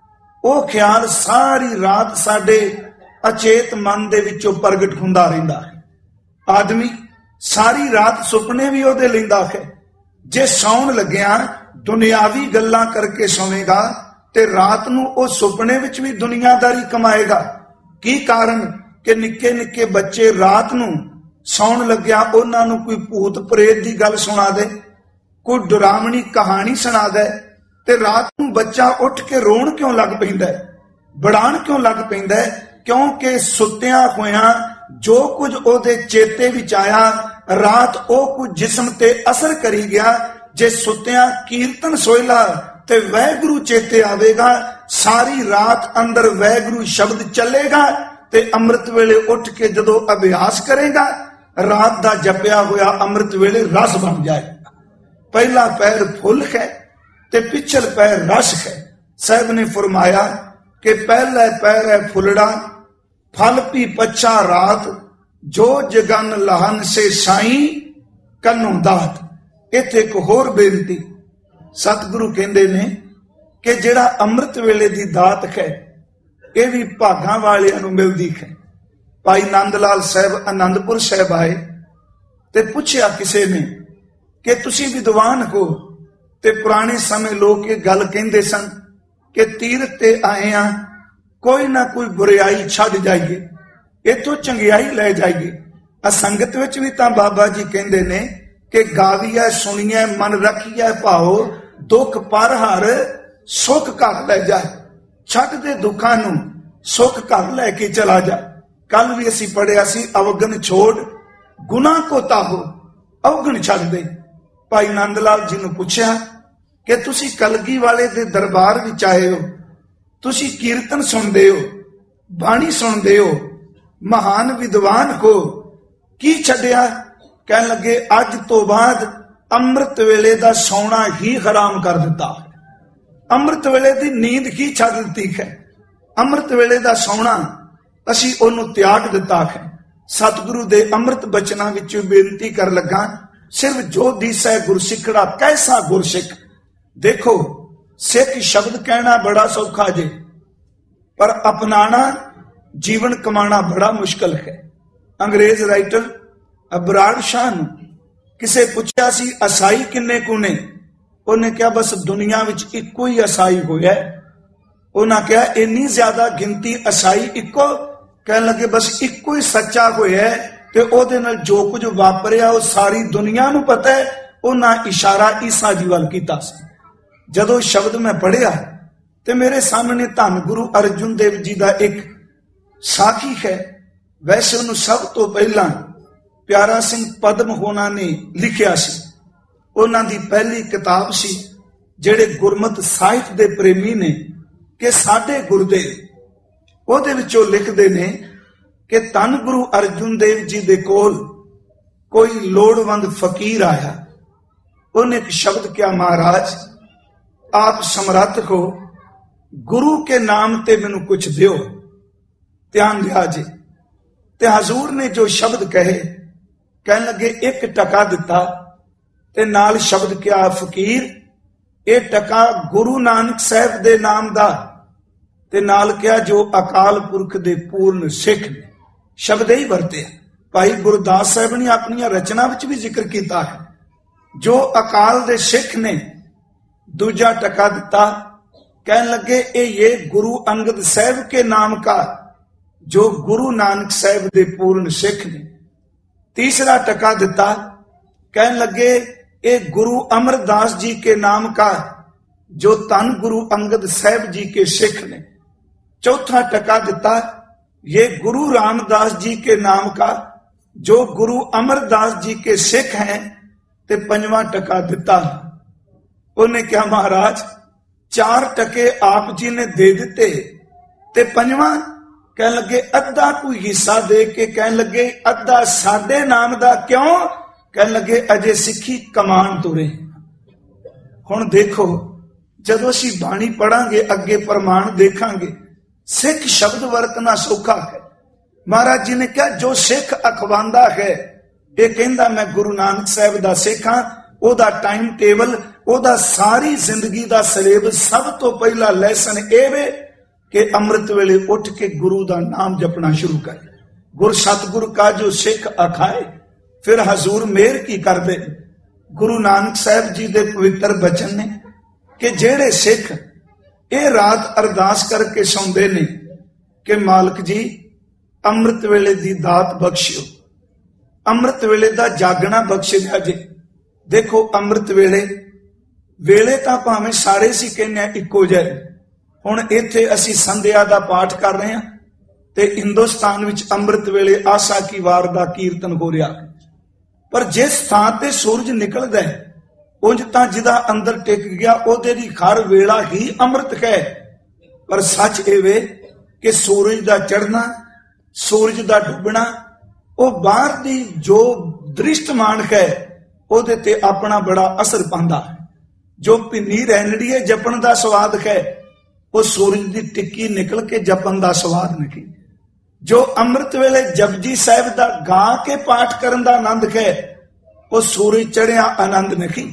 ਉਹ ਖਿਆਲ ਸਾਰੀ ਰਾਤ ਸਾਡੇ ਅਚੇਤ ਮਨ ਦੇ ਵਿੱਚੋਂ ਪ੍ਰਗਟ ਹੁੰਦਾ ਰਹਿੰਦਾ ਹੈ। ਆਦਮੀ ਸਾਰੀ ਰਾਤ ਸੁਪਨੇ ਵੀ ਉਹਦੇ ਲੈਂਦਾ ਹੈ। ਜੇ ਸੌਣ ਲੱਗਿਆ ਦੁਨਿਆਵੀ ਗੱਲਾਂ ਕਰਕੇ ਸੌਵੇਗਾ ਤੇ ਰਾਤ ਨੂੰ ਉਹ ਸੁਪਨੇ ਵਿੱਚ ਵੀ ਦੁਨੀਆਦਾਰੀ ਕਮਾਏਗਾ। ਕੀ ਕਾਰਨ? ਕਿ ਨਿੱਕੇ ਨਿੱਕੇ ਬੱਚੇ ਰਾਤ ਨੂੰ ਸੌਣ ਲੱਗਿਆ ਉਹਨਾਂ ਨੂੰ ਕੋਈ ਭੂਤ ਪ੍ਰੇਤ ਦੀ ਗੱਲ ਸੁਣਾ ਦੇ, ਕੋਈ ਡਰਾਵਣੀ ਕਹਾਣੀ ਸੁਣਾ ਦੇ, ਤੇ ਰਾਤ ਨੂੰ ਬੱਚਾ ਉੱਠ ਕੇ ਰੋਣ ਕਿਉਂ ਲੱਗ ਪੈਂਦਾ ਹੈ, ਬੜਾਣ ਕਿਉਂ ਲੱਗ ਪੈਂਦਾ ਹੈ? ਕਿਉਂਕਿ ਸੁੱਤਿਆਂ ਹੋਇਆਂ ਜੋ ਕੁਝ ਉਹਦੇ ਚੇਤੇ ਵਿੱਚ ਆਇਆ, ਰਾਤ ਉਹ ਕੁਝ ਜਿਸਮ ਤੇ ਅਸਰ ਕਰੀ ਗਿਆ। ਜੇ ਸੁੱਤਿਆਂ ਕੀਰਤਨ ਸੋਇਲਾ ਤੇ ਵਾਹਿਗੁਰੂ ਚੇਤੇ ਆਵੇਗਾ, ਸਾਰੀ ਰਾਤ ਅੰਦਰ ਵਾਹਿਗੁਰੂ ਸ਼ਬਦ ਚੱਲੇਗਾ ਤੇ ਅੰਮ੍ਰਿਤ ਵੇਲੇ ਉੱਠ ਕੇ ਜਦੋਂ ਅਭਿਆਸ ਕਰੇਗਾ, ਰਾਤ ਦਾ ਜਪਿਆ ਹੋਇਆ ਅੰਮ੍ਰਿਤ ਵੇਲੇ ਰਸ ਬਣ ਜਾਏਗਾ। ਪਹਿਲਾ ਪੈਰ ਫੁੱਲ ਹੈ ਤੇ ਪਿਛਲ ਪੈਰ ਰਸ ਹੈ। ਸਾਹਿਬ ਨੇ ਫਰਮਾਇਆ ਕਿ ਪਹਿਲਾ ਪੈਰ ਹੈ ਫੁੱਲੜਾ, ਫਲ ਪੀ ਪੱਛਾ ਰਾਤ, ਜੋ ਜਗਨ ਲਹਨ ਸੇ ਸਾਈ ਕੰਨੋਂ ਦਾਤ। ਇੱਥੇ ਇੱਕ ਹੋਰ ਬੇਨਤੀ, ਸਤਿਗੁਰੂ ਕਹਿੰਦੇ ਨੇ ਕਿ ਜਿਹੜਾ ਅੰਮ੍ਰਿਤ ਵੇਲੇ ਦੀ ਦਾਤ ਹੈ ਇਹ ਵੀ ਭਾਗਾਂ ਵਾਲਿਆਂ ਨੂੰ ਮਿਲਦੀ ਹੈ। ਭਾਈ ਨੰਦ ਲਾਲ ਸਾਹਿਬ ਆਨੰਦਪੁਰ ਸਾਹਿਬ ਆਏ ਤੇ ਪੁੱਛਿਆ ਕਿਸੇ ਨੇ ਕਿ ਤੁਸੀਂ ਵਿਦਵਾਨ ਹੋ, ਤੇ ਪੁਰਾਣੇ ਸਮੇਂ ਲੋਕ ਇਹ ਗੱਲ ਕਹਿੰਦੇ ਸਨ ਕਿ ਤੀਰਥ ਤੇ ਆਏ ਆ, ਕੋਈ ਨਾ ਕੋਈ ਬੁਰਾਈ ਛੱਡ ਜਾਈਏ, ਇੱਥੋਂ ਚੰਗਿਆਈ ਲੈ ਜਾਈਏ। ਅਸੰਗਤ ਵਿੱਚ ਵੀ ਤਾਂ ਬਾਬਾ ਜੀ ਕਹਿੰਦੇ ਨੇ ਕਿ ਗਾਵੀਐ ਸੁਣੀਐ ਮਨ ਰੱਖੀਐ ਭਾਉ, ਦੁੱਖ ਪਰ ਹਰ ਸੁੱਖ ਘਰ ਲੈ ਜਾਏ। ਛੱਡ ਦੇ ਦੁੱਖਾਂ ਨੂੰ, ਸੁੱਖ ਘਰ ਲੈ ਕੇ ਚਲਾ ਜਾ। ਕੱਲ ਵੀ ਅਸੀਂ ਪੜਿਆ ਸੀ, ਅਵਗਨ ਛੋੜ ਗੁਨਾਹ ਕੋ ਤਾਹੋ, ਅਵਗਨ ਛੱਡ ਦੇ। ਭਾਈ ਨੰਦ ਲਾਲ ਜੀ ਨੂੰ ਪੁੱਛਿਆ ਕਿ ਤੁਸੀਂ ਕਲਗੀ ਵਾਲੇ ਦੇ ਦਰਬਾਰ ਵਿੱਚ ਆਏ ਹੋ, ਤੁਸੀਂ ਕੀਰਤਨ ਸੁਣਦੇ ਹੋ, ਬਾਣੀ ਸੁਣਦੇ ਹੋ, ਮਹਾਨ ਵਿਦਵਾਨ ਹੋ, ਕੀ ਛੱਡਿਆ? ਕਹਿਣ ਲੱਗੇ ਅੱਜ ਤੋਂ ਬਾਅਦ ਅੰਮ੍ਰਿਤ ਵੇਲੇ ਦਾ ਸੌਣਾ ਹੀ ਹਰਾਮ ਕਰ ਦਿੱਤਾ, ਅੰਮ੍ਰਿਤ ਵੇਲੇ ਦੀ ਨੀਂਦ ਹੀ ਛੱਡ ਦਿੱਤੀ ਹੈ, ਅੰਮ੍ਰਿਤ ਵੇਲੇ ਦਾ ਸੌਣਾ ਅਸੀਂ ਉਹਨੂੰ ਤਿਆਗ ਦਿੱਤਾ ਹੈ। ਸਤਿਗੁਰੂ ਦੇ ਅੰਮ੍ਰਿਤ ਬਚਨਾਂ ਵਿੱਚ ਬੇਨਤੀ ਕਰ ਲੱਗਾ, ਸਿਰਫ ਜੋ ਦੀਸੈ ਗੁਰਸਿੱਖੜਾ ਕੈਸਾ ਗੁਰਸਿੱਖ। ਦੇਖੋ, ਸਿੱਖ ਸ਼ਬਦ ਕਹਿਣਾ ਬੜਾ ਸੌਖਾ ਜੇ, ਪਰ ਅਪਣਾਣਾ ਜੀਵਨ ਕਮਾਣਾ ਬੜਾ ਮੁਸ਼ਕਲ ਹੈ। ਅੰਗਰੇਜ਼ ਰਾਈਟਰ ਅਬਰਾੜ ਸ਼ਾਹ ਨੂੰ ਕਿਸੇ ਪੁੱਛਿਆ ਸੀ ਅਸਾਈ ਕਿੰਨੇ ਕੁ ਨੇ, ਉਹਨੇ ਕਿਹਾ ਬਸ ਦੁਨੀਆ ਵਿੱਚ ਇੱਕੋ ਹੀ ਅਸਾਈ ਹੋਇਆ। ਉਹਨਾਂ ਕਿਹਾ ਇੰਨੀ ਜ਼ਿਆਦਾ ਗਿਣਤੀ ਅਸਾਈ ਇੱਕੋ? ਕਹਿਣ ਲੱਗੇ ਬਸ ਇੱਕੋ ਹੀ ਸੱਚਾ ਹੋਇਆ ਤੇ ਉਹਦੇ ਨਾਲ ਜੋ ਕੁਝ ਵਾਪਰਿਆ ਉਹ ਸਾਰੀ ਦੁਨੀਆ ਨੂੰ ਪਤਾ ਹੈ। ਉਹਨਾਂ ਇਸ਼ਾਰਾ ਈਸਾ ਜੀ ਵੱਲ ਕੀਤਾ ਸੀ। ਜਦੋਂ ਸ਼ਬਦ ਮੈਂ ਪੜ੍ਹਿਆ ਤੇ ਮੇਰੇ ਸਾਹਮਣੇ ਧੰਨ ਗੁਰੂ ਅਰਜੁਨ ਦੇਵ ਜੀ ਦਾ ਇੱਕ ਸਾਖੀ ਹੈ। ਵੈਸੇ ਉਹਨੂੰ ਸਭ ਤੋਂ ਪਹਿਲਾਂ ਪਿਆਰਾ ਸਿੰਘ ਪਦਮ ਹੋਣਾ ਨੇ ਲਿਖਿਆ ਸੀ, ਉਹਨਾਂ ਦੀ ਪਹਿਲੀ ਕਿਤਾਬ ਸੀ। ਜਿਹੜੇ ਗੁਰਮਤਿ ਸਾਹਿਤ ਦੇ ਪ੍ਰੇਮੀ ਨੇ ਕਿ ਸਾਡੇ ਗੁਰਦੇਵ, ਉਹਦੇ ਵਿੱਚੋਂ ਲਿਖਦੇ ਨੇ ਕਿ ਧੰਨ ਗੁਰੂ ਅਰਜੁਨ ਦੇਵ ਜੀ ਦੇ ਕੋਲ ਕੋਈ ਲੋੜਵੰਦ ਫਕੀਰ ਆਇਆ। ਉਹਨੇ ਇੱਕ ਸ਼ਬਦ ਕਿਹਾ, ਮਹਾਰਾਜ ਆਪ ਸਮਰੱਥ ਹੋ, ਗੁਰੂ ਕੇ ਨਾਮ ਤੇ ਮੈਨੂੰ ਕੁਝ ਦਿਓ, ਧਿਆਨ ਦਿਆ ਜੀ। ਤੇ ਹਜ਼ੂਰ ਨੇ ਜੋ ਸ਼ਬਦ ਕਹੇ, ਕਹਿਣ ਲੱਗੇ 1 ਟਕਾ ਦਿੱਤਾ ਤੇ ਨਾਲ ਸ਼ਬਦ ਕਿਹਾ, ਫਕੀਰ ਇਹ ਟਕਾ ਗੁਰੂ ਨਾਨਕ ਸਾਹਿਬ ਦੇ ਨਾਮ ਦਾ, ਤੇ ਨਾਲ ਕਿਹਾ ਜੋ ਅਕਾਲ ਪੁਰਖ ਦੇ ਪੂਰਨ ਸਿੱਖ ਨੇ। ਸ਼ਬਦ ਹੀ ਵਰਤੇ। ਭਾਈ ਗੁਰਦਾਸ ਸਾਹਿਬ ਨੇ ਆਪਣੀਆਂ ਰਚਨਾ ਵਿੱਚ ਵੀ ਜ਼ਿਕਰ ਕੀਤਾ ਹੈ, ਜੋ ਅਕਾਲ ਦੇ ਸਿੱਖ ਨੇ। ਦੂਜਾ ਟਕਾ ਦਿੱਤਾ, ਕਹਿਣ ਲੱਗੇ ਇਹ ਗੁਰੂ ਅੰਗਦ ਸਾਹਿਬ ਕੇ ਨਾਮ का, ਜੋ ਗੁਰੂ ਨਾਨਕ ਸਾਹਿਬ ਦੇ ਪੂਰਨ ਸਿੱਖ ਨੇ। ਤੀਸਰਾ ਟਕਾ ਦਿੱਤਾ, ਕਹਿਣ ਲੱਗੇ ਇਹ ਗੁਰੂ ਅਮਰਦਾਸ ਜੀ के नाम का, जो धन गुरु अंगद साहब जी के सिख ने। चौथा टका दिता, ये गुरु रामदास जी के नाम का, जो गुरु अमरदास जी के सिख हैं। ते पंजवां टका दिता, उन्हें क्या महाराज 4 टके आप जी ने दे दिते, ते पंजवां कह लगे अद्धा कोई हिस्सा दे के कह लगे अद्धा साडे नाम दा। क्यों? कह लगे अजे सिखी कमान तुरे। हुण देखो, जदों असीं बाणी पढ़ांगे अगे प्रमाण देखांगे। सिख शब्द वरतना सौखा है। महाराज जी ने कहा जो सिख अखवांदा है, ये कहंदा मैं गुरु नानक साहब दा सिख हां, ओदा टाइम टेबल, ओदा सारी जिंदगी दा सिलेबस, सब तो पहला लैसन ए वे ਕਿ ਅੰਮ੍ਰਿਤ ਵੇਲੇ ਉੱਠ ਕੇ ਗੁਰੂ ਦਾ ਨਾਮ ਜਪਣਾ ਸ਼ੁਰੂ ਕਰੇ। ਗੁਰ ਸਤਿਗੁਰ ਕਾ ਜੋ ਸਿੱਖ ਅਖਾਏ, ਫਿਰ ਹਜ਼ੂਰ ਮਿਹਰ ਕੀ ਕਰਦੇ। ਗੁਰੂ ਨਾਨਕ ਸਾਹਿਬ ਜੀ ਦੇ ਪਵਿੱਤਰ ਬਚਨ ਨੇ ਕਿ ਜਿਹੜੇ ਸਿੱਖ ਇਹ ਰਾਤ ਅਰਦਾਸ ਕਰਕੇ ਸੌਂਦੇ ਨੇ ਕਿ ਮਾਲਕ ਜੀ ਅੰਮ੍ਰਿਤ ਵੇਲੇ ਦੀ ਦਾਤ ਬਖਸ਼ਿਓ, ਅੰਮ੍ਰਿਤ ਵੇਲੇ ਦਾ ਜਾਗਣਾ ਬਖਸ਼ ਦਿਆ ਜੇ। ਦੇਖੋ ਅੰਮ੍ਰਿਤ ਵੇਲੇ ਤਾਂ ਭਾਵੇਂ ਸਾਰੇ ਸੀ ਕਹਿੰਦੇ ਆ ਇੱਕੋ ਜਿਹੇ। ਹੁਣ ਇੱਥੇ ਅਸੀਂ ਸੰਧਿਆ ਦਾ ਪਾਠ ਕਰ ਰਹੇ ਹਾਂ ਤੇ ਹਿੰਦੁਸਤਾਨ ਵਿੱਚ ਅੰਮ੍ਰਿਤ ਵੇਲੇ ਆਸਾ ਕੀ ਵਾਰ ਦਾ ਕੀਰਤਨ ਹੋ ਰਿਹਾ, ਪਰ ਜਿਸ ਥਾਂ ਤੇ ਸੂਰਜ ਨਿਕਲਦਾ ਉਂਝ ਤਾਂ ਜਿਹਦਾ ਅੰਦਰ ਟਿਕ ਗਿਆ ਉਹਦੇ ਦੀ ਹਰ ਵੇਲਾ ਹੀ ਅੰਮ੍ਰਿਤ ਹੈ। ਪਰ ਸੱਚ ਇਹ ਵੇ ਕਿ ਸੂਰਜ ਦਾ ਚੜ੍ਹਨਾ, ਸੂਰਜ ਦਾ ਡੁੱਬਣਾ, ਉਹ ਬਾਹਰ ਦੀ ਜੋ ਦ੍ਰਿਸ਼ਟਮਾਨ ਹੈ ਉਹਦੇ ਤੇ ਆਪਣਾ ਬੜਾ ਅਸਰ ਪਾਉਂਦਾ ਹੈ। ਜੋ ਭਿੰਨੀ ਰਹਿਣੜੀਏ ਜਪਣ ਦਾ ਸਵਾਦ ਹੈ, ਉਹ ਸੂਰਜ ਦੀ ਟਿੱਕੀ ਨਿਕਲ ਕੇ ਜਪਣ ਦਾ ਸਵਾਦ ਨਹੀਂ। ਜੋ ਅੰਮ੍ਰਿਤ ਵੇਲੇ ਜਪਜੀ ਸਾਹਿਬ ਦਾ ਗਾ ਕੇ ਪਾਠ ਕਰਨ ਦਾ ਆਨੰਦ ਹੈ, ਉਹ ਸੂਰਜ ਚੜ੍ਹਿਆ ਆਨੰਦ ਨਹੀਂ।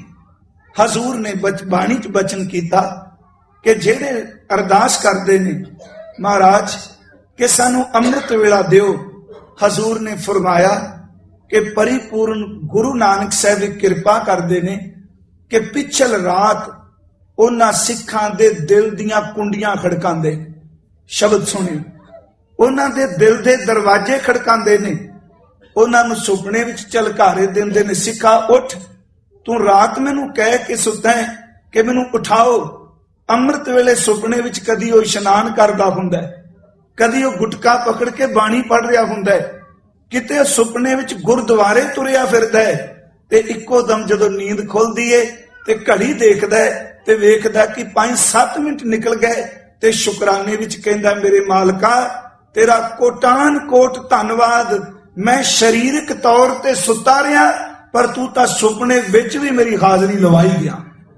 ਹਜ਼ੂਰ ਨੇ ਬਾਣੀ ਚ ਬਚਨ ਕੀਤਾ ਕਿ ਜਿਹੜੇ ਅਰਦਾਸ ਕਰਦੇ ਨੇ ਮਹਾਰਾਜ ਕਿ ਸਾਨੂੰ ਅੰਮ੍ਰਿਤ ਵੇਲਾ ਦਿਓ, ਹਜ਼ੂਰ ਨੇ ਫਰਮਾਇਆ ਕਿ ਪਰਿਪੂਰਨ ਗੁਰੂ ਨਾਨਕ ਸਾਹਿਬ ਕਿਰਪਾ ਕਰਦੇ ਨੇ ਕਿ ਪਿਛਲ ਰਾਤ ਉਹਨਾਂ ਸਿੱਖਾਂ ਦੇ ਦਿਲ ਦੀਆਂ ਕੁੰਡੀਆਂ ਖੜਕਾਉਂਦੇ। ਸ਼ਬਦ ਸੁਣੇ, ਉਹਨਾਂ ਦੇ ਦਿਲ ਦੇ ਦਰਵਾਜ਼ੇ ਖੜਕਾਉਂਦੇ ਨੇ, ਉਹਨਾਂ ਨੂੰ ਸੁਪਨੇ ਵਿੱਚ ਝਲਕਾਰੇ ਦਿੰਦੇ ਨੇ। ਸਿੱਖਾ ਉੱਠ, ਤੂੰ ਰਾਤ ਮੈਨੂੰ ਕਹਿ ਕੇ ਸੁੱਤਾ ਹੈ ਕਿ ਮੈਨੂੰ ਉਠਾਓ। ਅੰਮ੍ਰਿਤ ਵੇਲੇ ਸੁਪਨੇ ਵਿੱਚ ਕਦੀ ਉਹ ਇਸ਼ਨਾਨ ਕਰਦਾ ਹੁੰਦਾ, ਕਦੀ ਉਹ ਗੁਟਕਾ ਪਕੜ ਕੇ ਬਾਣੀ ਪੜ੍ਹ ਰਿਹਾ ਹੁੰਦਾ, ਕਿਤੇ ਸੁਪਨੇ ਵਿੱਚ ਗੁਰਦੁਆਰੇ ਤੁਰਿਆ ਫਿਰਦਾ ਹੈ ਤੇ ਇੱਕੋ ਦਮ ਜਦੋਂ ਨੀਂਦ ਖੁੱਲਦੀ ਏ ਤੇ ਘੜੀ ਦੇਖਦਾ ਤੇ ਵੇਖਦਾ ਕਿ 5-7 ਮਿੰਟ ਨਿਕਲ ਗਏ ਤੇ ਸ਼ੁਕਰਾਨੇ ਵਿੱਚ ਕਹਿੰਦਾ ਮੇਰੇ ਮਾਲਕਾ ਤੇਰਾ ਕੋਟਾਨ ਕੋਟ ਧੰਨਵਾਦ, ਮੈਂ ਸਰੀਰਕ ਤੌਰ ਤੇ ਸੁੱਤਾ ਰਿਹਾ ਪਰ ਤੂੰ ਤਾਂ ਸੁਪਨੇ ਵਿੱਚ ਵੀ ਮੇਰੀ ਹਾਜ਼ਰੀ ਲਵਾਈ ਗਿਆ,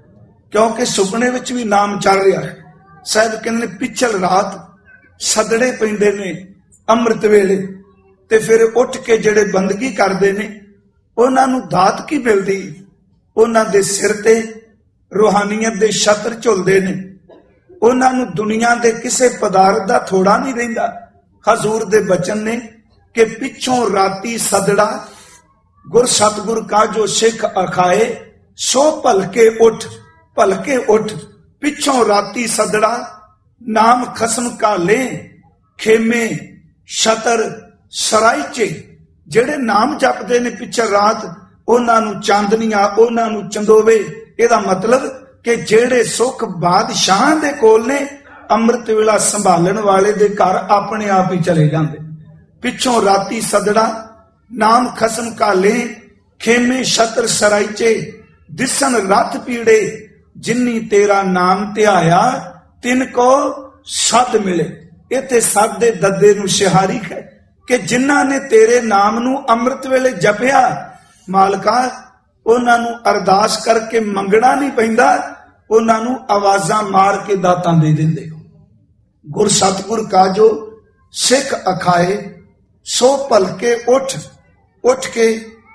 ਕਿਉਂਕਿ ਸੁਪਨੇ ਵਿੱਚ ਵੀ ਨਾਮ ਚੱਲ ਰਿਹਾ ਹੈ। ਸਾਹਿਬ ਕਹਿੰਦੇ ਪਿਛਲ ਰਾਤ ਸਦੜੇ ਪੈਂਦੇ ਨੇ ਅੰਮ੍ਰਿਤ ਵੇਲੇ ਤੇ ਫਿਰ ਉੱਠ ਕੇ ਜਿਹੜੇ ਬੰਦਗੀ ਕਰਦੇ ਨੇ ਉਹਨਾਂ ਨੂੰ ਦਾਤ ਕੀ ਮਿਲਦੀ, ਉਹਨਾਂ ਦੇ ਸਿਰ ਤੇ ਰੂਹਾਨੀਅਤ ਦੇ ਛਤਰ ਝੁਲਦੇ ਨੇ, ਉਹਨਾਂ ਨੂੰ ਦੁਨੀਆ ਦੇ ਕਿਸੇ ਪਦਾਰਥ ਦਾ ਥੋੜਾ ਨਹੀਂ ਰਹਿੰਦਾ। ਹਜ਼ੂਰ ਦੇ ਬਚਨ ਨੇ ਕਿ ਪਿੱਛੋਂ ਰਾਤੀ ਸਦੜਾ, ਗੁਰ ਸਤਿਗੁਰ ਕਾ ਜੋ ਸਿੱਖ ਅਖਾਏ, ਸੋ ਭਲਕੇ ਉੱਠ, ਭਲਕੇ ਉੱਠ। ਪਿੱਛੋਂ ਰਾਤੀ ਸਦੜਾ, ਨਾਮ ਖਸਮ ਕਾ ਲੈ, ਖੇਮੇ ਛਤਰ ਸਰਾਇਚੇ। ਜਿਹੜੇ ਨਾਮ ਜਪਦੇ ਨੇ ਪਿੱਛੇ ਰਾਤ, ਉਹਨਾਂ ਨੂੰ ਚਾਂਦਨੀਆਂ, ਉਹਨਾਂ ਨੂੰ ਚੰਦੋਵੇ। ਇਹਦਾ ਮਤਲਬ ਕਿ ਜਿਹੜੇ ਸੁੱਖ ਬਾਦਸ਼ਾਹ ਦੇ ਕੋਲ ਨੇ, ਅੰਮ੍ਰਿਤ ਵੇਲਾ ਸੰਭਾਲਣ ਵਾਲੇ ਦੇ ਘਰ ਆਪਣੇ ਆਪ ਹੀ ਚਲੇ ਜਾਂਦੇ। ਪਿੱਛੋਂ ਰਾਤੀ ਸਦੜਾ, ਨਾਮ ਖਸਮ ਕਾ ਲੈ, ਖੇਮੇ ਛਤਰ ਸਰਾਇਚੇ। ਦਿਸਣ ਰੱਥ ਪੀੜੇ, ਜਿਨੀ ਤੇਰਾ ਨਾਮ ਧਿਆਇਆ, ਤਿਨ ਕੋ ਸਦ ਮਿਲੇ। ਇੱਥੇ ਸਦ ਦੇ ਦੱਦੇ ਨੂੰ ਸ਼ਿਹਾਰੀ ਹੈ ਕਿ ਜਿਨ੍ਹਾਂ ਨੇ ਤੇਰੇ ਨਾਮ ਨੂੰ ਅੰਮ੍ਰਿਤ ਵੇਲੇ ਜਪਿਆ, ਮਾਲਕਾ ਉਹਨਾਂ ਨੂੰ ਅਰਦਾਸ ਕਰਕੇ ਮੰਗਣਾ ਨਹੀਂ ਪੈਂਦਾ, ਉਹਨਾਂ ਨੂੰ ਆਵਾਜ਼ਾਂ ਮਾਰ ਕੇ ਦਾਤਾਂ ਦੇ ਦਿੰਦੇ ਹੋ। ਗੁਰ ਸਤਿਗੁਰ ਕਾ ਜੋ ਸਿੱਖ ਅਖਾਏ, ਸੋ ਭਲਕੇ ਉੱਠ। ਉੱਠ ਕੇ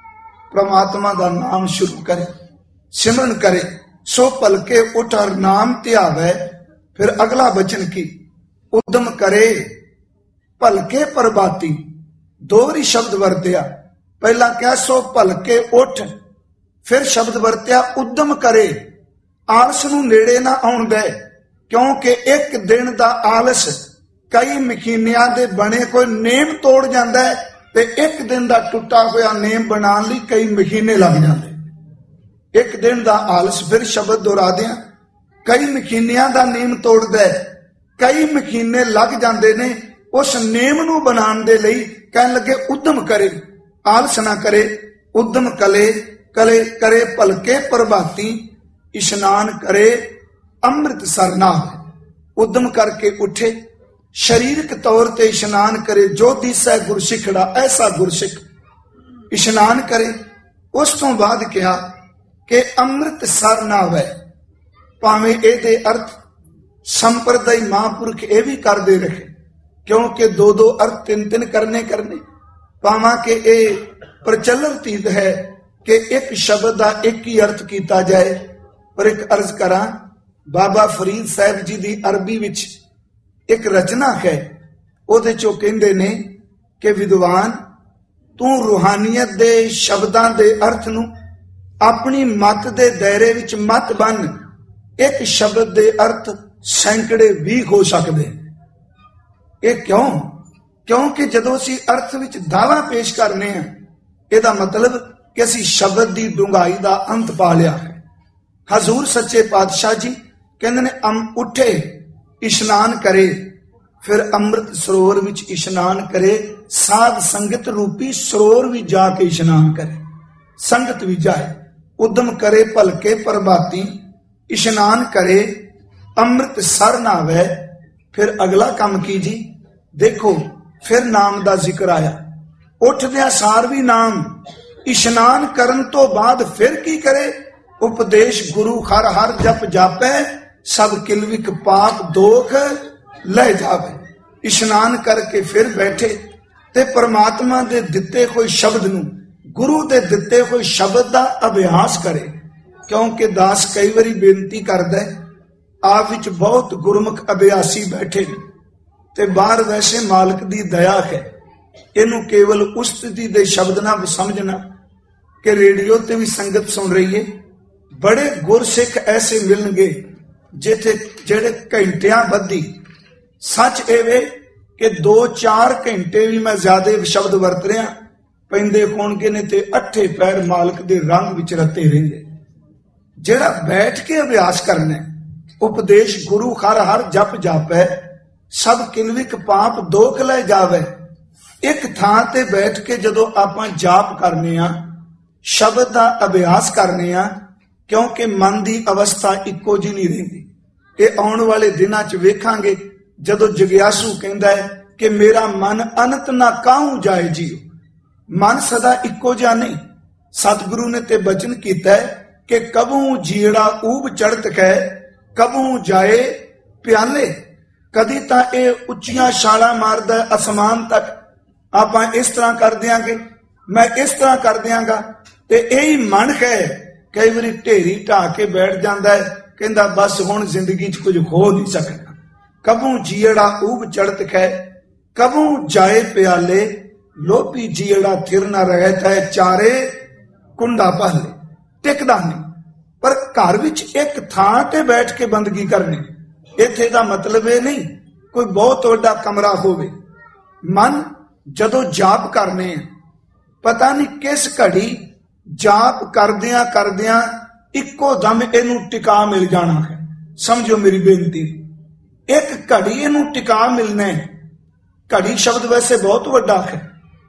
ਪ੍ਰਮਾਤਮਾ ਦਾ ਨਾਮ ਸ਼ੁਰੂ ਕਰੇ, ਸਿਮਰਨ ਕਰੇ। ਸੋ ਭਲਕੇ ਉੱਠ ਔਰ ਨਾਮ ਧਿਆਵੇ। ਫਿਰ ਅਗਲਾ ਬਚਨ ਕੀ, ਉਦਮ ਕਰੇ ਭਲਕੇ ਪ੍ਰਭਾਤੀ। ਦੋ ਵਾਰੀ ਸ਼ਬਦ ਵਰਤਿਆ, ਪਹਿਲਾਂ ਕਿਹਾ ਸੋ ਭਲਕੇ ਉੱਠ, ਫਿਰ ਸ਼ਬਦ ਵਰਤਿਆ ਉਦਮ ਕਰੇ। ਆਲਸ ਨੂੰ ਨੇੜੇ ਨਾ ਆਉਣ ਦੇ, ਕਿਉਂਕਿ ਇੱਕ ਦਿਨ ਦਾ ਆਲਸ ਕਈ ਮਹੀਨਿਆਂ ਦੇ ਬਣੇ ਕੋਈ ਨੇਮ ਤੋੜ ਜਾਂਦਾ ਹੈ ਤੇ ਇੱਕ ਦਿਨ ਦਾ ਟੁੱਟਾ ਹੋਇਆ ਨੇਮ ਬਣਾਉਣ ਲਈ ਕਈ ਮਹੀਨੇ ਲੱਗ ਜਾਂਦੇ। ਇੱਕ ਦਿਨ ਦਾ ਆਲਸ, ਫਿਰ ਸ਼ਬਦ ਦੁਹਰਾ ਦਿਆਂ, ਕਈ ਮਹੀਨਿਆਂ ਦਾ ਨੇਮ ਤੋੜਦਾ ਹੈ, ਕਈ ਮਹੀਨੇ ਲੱਗ ਜਾਂਦੇ ਨੇ ਉਸ ਨੇਮ ਨੂੰ ਬਣਾਉਣ ਦੇ ਲਈ। ਕਹਿਣ ਲੱਗੇ ਉਦਮ ਕਰੇ, ਆਲਸ ਨਾ ਕਰੇ, ਉਦਮ ਕਲੇ ਕਰੇ ਭਲਕੇ ਪ੍ਰਭਾਤੀ। ਇਸ਼ਨਾਨ ਕਰੇ ਅੰਮ੍ਰਿਤ ਸਰਨਾ। ਉਦਮ ਕਰਕੇ ਉੱਠੇ, ਸਰੀਰਕ ਤੌਰ ਤੇ ਇਸ਼ਨਾਨ ਕਰੇ। ਜੋ ਦਿਸੈ ਗੁਰਸਿੱਖੜਾ, ਐਸਾ ਗੁਰਸਿੱਖ ਇਸ਼ਨਾਨ ਕਰੇ। ਉਸ ਤੋਂ ਬਾਅਦ ਕਿਹਾ ਕਿ ਅੰਮ੍ਰਿਤ ਸਰ ਨਾ ਹੋਵੇ। ਭਾਵੇਂ ਇਹਦੇ ਅਰਥ ਸੰਪਰਦਾਈ ਮਹਾਂਪੁਰਖ ਇਹ ਵੀ ਕਰਦੇ ਰਹੇ, ਕਿਉਂਕਿ ਦੋ ਅਰਥ ਤਿੰਨ ਕਰਨੇ। ਭਾਵਾਂ ਕਿ ਇਹ ਪ੍ਰਚਲਿਤ ਹੈ ਕਿ ਇੱਕ ਸ਼ਬਦ ਦਾ ਇੱਕ ਹੀ ਅਰਥ ਕੀਤਾ ਜਾਏ। ਪਰ ਇੱਕ ਅਰਜ਼ ਕਰਾਂ, ਬਾਬਾ ਫਰੀਦ ਸਾਹਿਬ ਜੀ ਦੀ ਅਰਬੀ ਵਿੱਚ ਇੱਕ ਰਚਨਾ ਹੈ, ਉਹਦੇ ਚੋਂ ਕਹਿੰਦੇ ਨੇ ਕਿ ਵਿਦਵਾਨ ਤੂੰ ਰੂਹਾਨੀਅਤ ਦੇ ਸ਼ਬਦਾਂ ਦੇ ਅਰਥ ਨੂੰ ਆਪਣੀ ਮੱਤ ਦੇ ਦਾਇਰੇ ਵਿੱਚ ਮਤ ਬੰਨ। ਇੱਕ ਸ਼ਬਦ ਦੇ ਅਰਥ ਸੈਂਕੜੇ ਵੀ ਹੋ ਸਕਦੇ। ਇਹ ਕਿਉਂ? ਕਿਉਂਕਿ ਜਦੋਂ ਅਸੀਂ ਅਰਥ ਵਿੱਚ ਦਾਅਵਾ ਪੇਸ਼ ਕਰਨੇ ਆ, ਇਹਦਾ ਮਤਲਬ ਕਿ ਅਸੀਂ ਸ਼ਬਦ ਦੀ ਡੂੰਘਾਈ ਦਾ ਅੰਤ ਪਾ ਲਿਆ ਹੈ। ਹਜ਼ੂਰ ਸੱਚੇ ਪਾਤਸ਼ਾਹ ਜੀ ਕਹਿੰਦੇ ਨੇ ਉੱਠੇ ਇਸ਼ਨਾਨ ਕਰੇ, ਫਿਰ ਅੰਮ੍ਰਿਤ ਸਰੋਵਰ ਵਿੱਚ ਇਸ਼ਨਾਨ ਕਰੇ, ਸਾਧ ਸੰਗਤ ਰੂਪੀ ਸਰੋਵਰ ਵੀ ਜਾ ਕੇ ਇਸ਼ਨਾਨ ਕਰੇ, ਸੰਗਤ ਵੀ ਜਾਏ, ਉਦਮ ਕਰੇ ਭਲਕੇ ਪ੍ਰਭਾਤੀ, ਇਸ਼ਨਾਨ ਕਰੇ ਅੰਮ੍ਰਿਤ ਸਰ ਨਾਵੇ। ਫਿਰ ਅਗਲਾ ਕੰਮ ਕੀ ਜੀ? ਦੇਖੋ ਫਿਰ ਨਾਮ ਦਾ ਜ਼ਿਕਰ ਆਇਆ, ਉੱਠਦਿਆਂ ਸਾਰ ਵੀ ਨਾਮ, ਇਸ਼ਨਾਨ ਕਰਨ ਤੋਂ ਬਾਅਦ ਫਿਰ ਕੀ ਕਰੇ? ਉਪਦੇਸ਼ ਗੁਰੂ ਹਰ ਹਰ ਜਪ ਜਾਪੈ, ਸਭ ਕਿਲਵਿਕ ਪਾਪ ਦੋਖ ਲੈ ਜਾਵੇ। ਇਸ਼ਨਾਨ ਕਰਕੇ ਫਿਰ ਬੈਠੇ ਤੇ ਪਰਮਾਤਮਾ ਦੇ ਦਿੱਤੇ ਹੋਏ ਸ਼ਬਦ ਨੂੰ, ਗੁਰੂ ਦੇ ਦਿੱਤੇ ਹੋਏ ਸ਼ਬਦ ਦਾ ਅਭਿਆਸ ਕਰੇ। ਕਿਉਂਕਿ ਦਾਸ ਕਈ ਵਾਰੀ ਬੇਨਤੀ ਕਰਦਾ, ਆਪ ਵਿੱਚ ਬਹੁਤ ਗੁਰਮੁਖ ਅਭਿਆਸੀ ਬੈਠੇ ਨੇ ਤੇ ਬਾਹਰ ਵੈਸੇ ਮਾਲਕ ਦੀ ਦਇਆ ਹੈ। ਇਹਨੂੰ ਕੇਵਲ ਉਸਤਤੀ ਦੇ ਸ਼ਬਦ ਨਾਲ ਸਮਝਣਾ ਕਿ ਰੇਡੀਓ ਤੇ ਵੀ ਸੰਗਤ ਸੁਣ ਰਹੀ ਹੈ। ਬੜੇ ਗੁਰਸਿੱਖ ਐਸੇ ਮਿਲਣਗੇ ਜਿੱਥੇ ਜਿਹੜੇ ਘੰਟਿਆਂ ਬੱਧੀ, ਸੱਚ ਇਹ ਵੇ ਕਿ 2-4 ਘੰਟੇ ਵੀ ਮੈਂ ਜ਼ਿਆਦਾ ਸ਼ਬਦ ਵਰਤ ਰਿਹਾ, ਪੈਂਦੇ ਹੋਣਗੇ ਨੇ ਤੇ 8 ਪੈਰ ਮਾਲਕ ਦੇ ਰੰਗ ਵਿੱਚ ਰਤੇ ਰਹਿੰਦੇ। ਜਿਹੜਾ ਬੈਠ ਕੇ ਅਭਿਆਸ ਕਰਨਾ, ਉਪਦੇਸ਼ ਗੁਰੂ ਹਰ ਹਰ ਜਪ ਜਾਪੈ, ਸਭ ਕਿਲਵਿਕ ਪਾਪ ਦੋਖ ਲੈ ਜਾਵੇ। ਇੱਕ ਥਾਂ ਤੇ ਬੈਠ ਕੇ ਜਦੋਂ ਆਪਾਂ ਜਾਪ ਕਰਨੇ ਆ, ਸ਼ਬਦ ਦਾ ਅਭਿਆਸ ਕਰਨੇ ਆ, ਕਿਉਂਕਿ ਮਨ ਦੀ ਅਵਸਥਾ ਇੱਕੋ ਜਿਹੀ ਨਹੀਂ ਰਹਿੰਦੀ। ਇਹ ਆਉਣ ਵਾਲੇ ਦਿਨਾਂ 'ਚ ਵੇਖਾਂਗੇ, ਜਦੋਂ ਜਗਿਆਸੂ ਕਹਿੰਦਾ ਹੈ ਕਿ ਮੇਰਾ ਮਨ ਅਨੰਤ ਨਾ ਕਾਹੂ ਜਾਏ ਜੀਓ। ਮਨ ਸਦਾ ਇੱਕੋ ਜਿਹਾ ਨਹੀਂ। ਸਤਿਗੁਰੂ ਨੇ ਤੇ ਬਚਨ ਕੀਤਾ ਹੈ ਕਿ ਕਬੂ ਜੀੜਾ ਊਬ ਚੜ੍ਹਤ ਕੈ, ਕਬੂ ਜਾਏ ਪਿਆਲੇ। ਕਦੀ ਤਾਂ ਇਹ ਉੱਚੀਆਂ ਛਾਲਾਂ ਮਾਰਦਾ ਅਸਮਾਨ ਤੱਕ, ਆਪਾਂ ਇਸ ਤਰ੍ਹਾਂ ਕਰ ਦਿਆਂਗੇ, ਮੈਂ ਇਸ ਤਰ੍ਹਾਂ ਕਰ ਦਿਆਂਗਾ, ਤੇ ਇਹੀ ਮਨ ਹੈ ਕਈ ਵਾਰੀ ਢੇਰੀ ਢਾ ਕੇ ਬੈਠ ਜਾਂਦਾ ਹੈ, ਕਹਿੰਦਾ ਬਸ ਹੁਣ ਜ਼ਿੰਦਗੀ 'ਚ ਕੁਝ ਹੋ ਨਹੀਂ ਸਕਦਾ। ਕਬੂ ਜੀੜਾ ਊਬ ਚੜ੍ਹਤ ਕੈ, ਕਬੂ ਜਾਏ ਪਿਆਲੇ, ਲੋਭੀ ਜੀੜਾ ਥਿਰ ਨਾ ਰਹਿਤਾ ਹੈ, ਚਾਰੇ ਕੁੰਡਾ ਭਾਲੇ। ਟਿਕਦਾ ਨਹੀਂ। ਪਰ ਘਰ ਵਿੱਚ ਇੱਕ ਥਾਂ ਤੇ ਬੈਠ ਕੇ ਬੰਦਗੀ ਕਰਨੀ, ਇੱਥੇ ਦਾ ਮਤਲਬ ਇਹ ਨਹੀਂ ਕੋਈ ਬਹੁਤ ਵੱਡਾ ਕਮਰਾ ਹੋਵੇ। ਮਨ ਜਦੋਂ ਜਾਪ ਕਰਨੇ ਆ, ਪਤਾ ਨਹੀਂ ਕਿਸ ਘੜੀ ਜਾਪ ਕਰਦਿਆਂ ਕਰਦਿਆਂ ਇੱਕੋ ਦਮ ਇਹਨੂੰ ਟਿਕਾ ਮਿਲ ਜਾਣਾ ਹੈ। ਸਮਝੋ ਮੇਰੀ ਬੇਨਤੀ, ਇੱਕ ਘੜੀ ਇਹਨੂੰ ਟਿਕਾ ਮਿਲਣਾ ਹੈ। ਘੜੀ ਸ਼ਬਦ ਵੈਸੇ ਬਹੁਤ ਵੱਡਾ ਹੈ,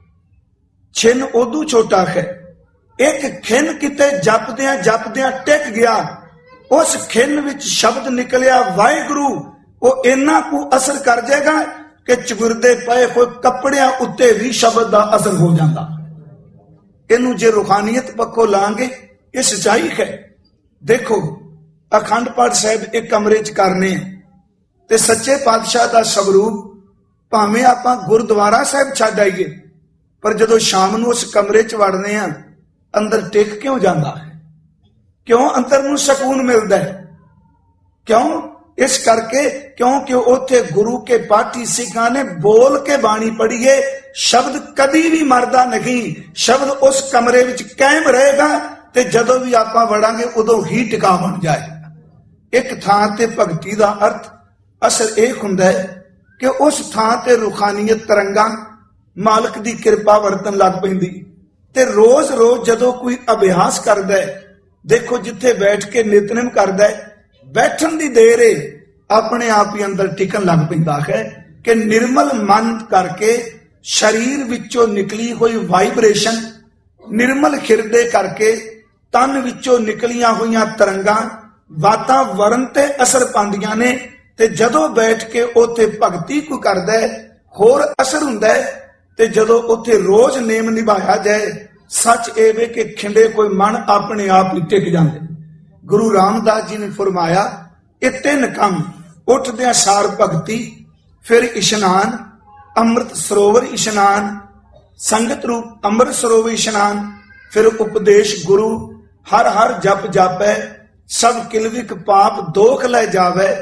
ਛਿਨ ਉਦੋਂ ਛੋਟਾ ਹੈ। ਇੱਕ ਖਿੰਨ ਕਿਤੇ ਜਪਦਿਆਂ ਜਪਦਿਆਂ ਟਿਕ ਗਿਆ, ਉਸ ਖਿੰਨ ਵਿੱਚ ਸ਼ਬਦ ਨਿਕਲਿਆ ਵਾਹਿਗੁਰੂ, ਉਹ ਇੰਨਾ ਕੁ ਅਸਰ ਕਰ ਜਾਏਗਾ ਕਿ ਚੁਗਰਦੇ ਪਏ ਹੋਏ ਕੱਪੜਿਆਂ ਉੱਤੇ ਵੀ ਸ਼ਬਦ ਦਾ ਅਸਰ ਹੋ ਜਾਂਦਾ। ਇਹਨੂੰ ਜੇ ਰੂਹਾਨੀਅਤ ਪੱਖੋਂ ਲਾਂਗੇ, ਇਹ ਸੱਚਾਈ ਹੈ। ਦੇਖੋ ਅਖੰਡ ਪਾਠ ਸਾਹਿਬ ਇੱਕ ਕਮਰੇ 'ਚ ਕਰਨੇ ਤੇ ਸੱਚੇ ਪਾਤਸ਼ਾਹ ਦਾ ਸਵਰੂਪ ਭਾਵੇਂ ਆਪਾਂ ਗੁਰਦੁਆਰਾ ਸਾਹਿਬ ਛੱਡ ਆਈਏ, ਪਰ ਜਦੋਂ ਸ਼ਾਮ ਨੂੰ ਉਸ ਕਮਰੇ 'ਚ ਵੜਨੇ ਆ, ਅੰਦਰ ਟਿਕ ਕਿਉਂ ਜਾਂਦਾ ਹੈ? ਕਿਉਂ ਅੰਦਰ ਨੂੰ ਸਕੂਨ ਮਿਲਦਾ ਹੈ? ਕਿਉਂ? ਇਸ ਕਰਕੇ ਕਿਉਂਕਿ ਉੱਥੇ ਗੁਰੂ ਕੇ ਪਾਠੀ ਸਿੱਖਾਂ ਨੇ ਬੋਲ ਕੇ ਬਾਣੀ ਪੜ੍ਹੀ ਹੈ। ਸ਼ਬਦ ਕਦੀ ਵੀ ਮਰਦਾ ਨਹੀਂ, ਸ਼ਬਦ ਉਸ ਕਮਰੇ ਵਿੱਚ ਕਾਇਮ ਰਹੇਗਾ ਤੇ ਜਦੋਂ ਵੀ ਆਪਾਂ ਵੜਾਂਗੇ ਉਦੋਂ ਹੀ ਟਿਕਾ ਬਣ ਜਾਏਗਾ। ਇੱਕ ਥਾਂ ਤੇ ਭਗਤੀ ਦਾ ਅਰਥ ਅਸਲ ਇਹ ਹੁੰਦਾ ਹੈ ਕਿ ਉਸ ਥਾਂ ਤੇ ਰੂਹਾਨੀਅਤ ਤਰੰਗਾਂ ਮਾਲਕ ਦੀ ਕਿਰਪਾ ਵਰਤਣ ਲੱਗ ਪੈਂਦੀ। ਤੇ ਰੋਜ਼ ਰੋਜ਼ ਜਦੋਂ ਕੋਈ ਅਭਿਆਸ ਕਰਦਾ ਹੈ, ਦੇਖੋ ਜਿੱਥੇ ਬੈਠ ਕੇ ਨਿਤਨੇਮ ਕਰਦਾ ਹੈ, ਬੈਠਣ ਦੀ ਦੇਰ ਏ ਆਪਣੇ ਆਪ ਹੀ ਅੰਦਰ ਟਿਕਣ ਲੱਗ ਪੈਂਦਾ ਹੈ ਕਿ ਨਿਰਮਲ ਮਨ ਕਰਕੇ ਸਰੀਰ ਵਿੱਚੋਂ ਨਿਕਲੀ ਹੋਈ ਵਾਈਬ੍ਰੇਸ਼ਨ, ਨਿਰਮਲ ਹਿਰਦੇ ਕਰਕੇ ਤਨ ਵਿੱਚੋਂ ਨਿਕਲੀਆਂ ਹੋਈਆਂ ਤਰੰਗਾਂ ਵਾਤਾਵਰਣ ਤੇ ਅਸਰ ਪਾਉਂਦੀਆਂ ਨੇ। ਤੇ ਜਦੋਂ ਬੈਠ ਕੇ ਉੱਥੇ ਭਗਤੀ ਕੋਈ ਕਰਦਾ ਹੈ, ਹੋਰ ਅਸਰ ਹੁੰਦਾ ਹੈ। ਤੇ ਜਦੋਂ ਉੱਥੇ ਰੋਜ਼ ਨੇਮ ਨਿਭਾਇਆ ਜਾਏ, ਸੱਚ ਇਹ ਵੇ ਕਿ ਖਿੰਡੇ ਕੋਈ ਮਨ ਆਪਣੇ ਆਪ ਹੀ ਟਿਕ ਜਾਂਦੇ। ਗੁਰੂ ਰਾਮਦਾਸ ਜੀ ਨੇ ਫਰਮਾਇਆ, ਇਹ 3 ਕੰਮ, ਉੱਠਦਿਆਂ ਸਾਰ ਭਗਤੀ, ਫਿਰ ਇਸ਼ਨਾਨ, ਅੰਮ੍ਰਿਤ ਸਰੋਵਰ ਇਸ਼ਨਾਨ, ਸੰਗਤ ਰੂਪ ਅੰਮ੍ਰਿਤ ਸਰੋਵਰ ਇਸ਼ਨਾਨ, ਫਿਰ ਉਪਦੇਸ਼ ਗੁਰੂ ਹਰ ਹਰ ਜਪ ਜਾਪੈ, ਸਭ ਕਿਲਵਿਕ ਪਾਪ ਦੋਖ ਲੈ ਜਾਵੇ।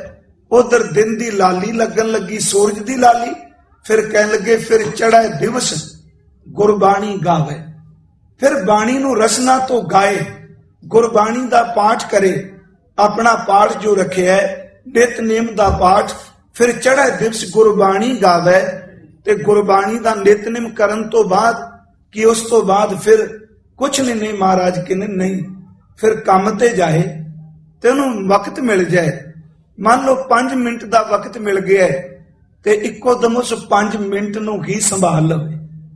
उधर दिन दी लाली लगन लगी, सूरज दी लाली। फिर कहन लगे फिर चढ़े दिवस गुरबाणी गावे। फिर बाणी नू रसना तो गाए, गुरबाणी दा पाठ करे, अपना पाठ जो रखे है नितनेम दा पाठ। फिर चढ़े दिवस गुरबाणी गावे। ते गुरबाणी दा नितनेम करन तो बाद कि उस तो बाद फिर कुछ नहीं महाराज कहने नहीं, फिर काम ते जाए ते उन्होंने वक्त मिल जाए। मान लो 5 मिनट का वक्त मिल गया है ते इको दम उस 5 मिनट नू ही संभाल लवे।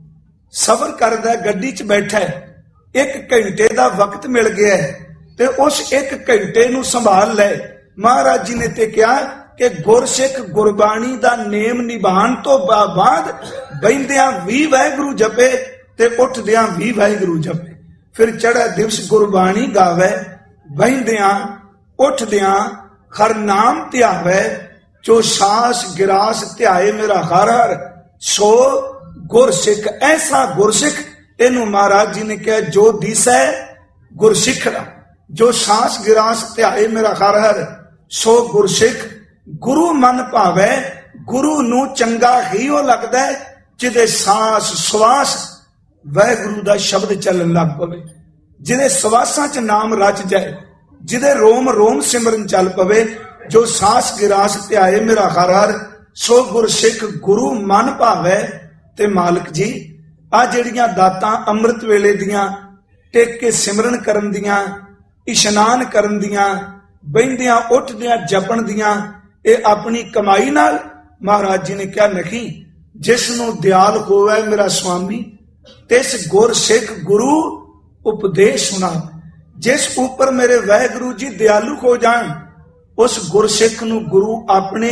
सफर करदा गड्डी च बैठा है, 1 घंटे का वक्त मिल गया है ते उस 1 घंटे नू संभाल ले। महाराज जी ने ते कहा कि गुरसिख गुरबाणी दा नेम निभाण तो बाद बहिंदियां 20 वाहिगुरू जपे ते उठदियां 20 वाहिगुरू जपे। फिर चढ़ा दिवस गुरबाणी गावे, बहिंदियां उठदियां हर नाम ध्यावे। जो सास गिरास ध्याए मेरा हर हर, सो गुरसिख। ऐसा गुरसिख, इनू महाराज जी ने कहा जो दिसै गुरसिखड़ा। जो सास गिरास ध्याए मेरा हर हर, सो गुरसिख। गुरु मन भावे, गुरु नू चंगा ही वो लगदा है जिदे सांस श्वास वाहिगुरू दा शब्द चलन लग पवे, जिदे श्वासां च नाम रच जाए, जिदे रोम रोम सिमरन चल पवे। जो सांस गिरास ध्याए मेरा हर हर, सो गुरसिख गुरु मन भावे। ते मालिक जी आ जिहड़ियां दातां अमृत वेले दियां टेक के सिमरन करन दियां, इशनान करन दियां, बहिंदियां उठदियां जपण दियां, ये अपनी कमाई नाल? महाराज जी ने कहा नहीं, जिसनों दयाल होवे मेरा स्वामी तिस गुरसिख गुरु उपदेश सुना। जिस ऊपर मेरे वाहिगुरू जी दयालु हो जान, उस गुरसिख नू गुरु अपने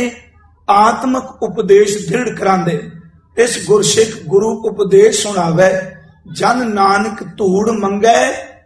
आत्मक उपदेश दृढ़ करांदे। इस गुरसिख गुरु उपदेश सुनावे। जन नानक धूड़ मंगे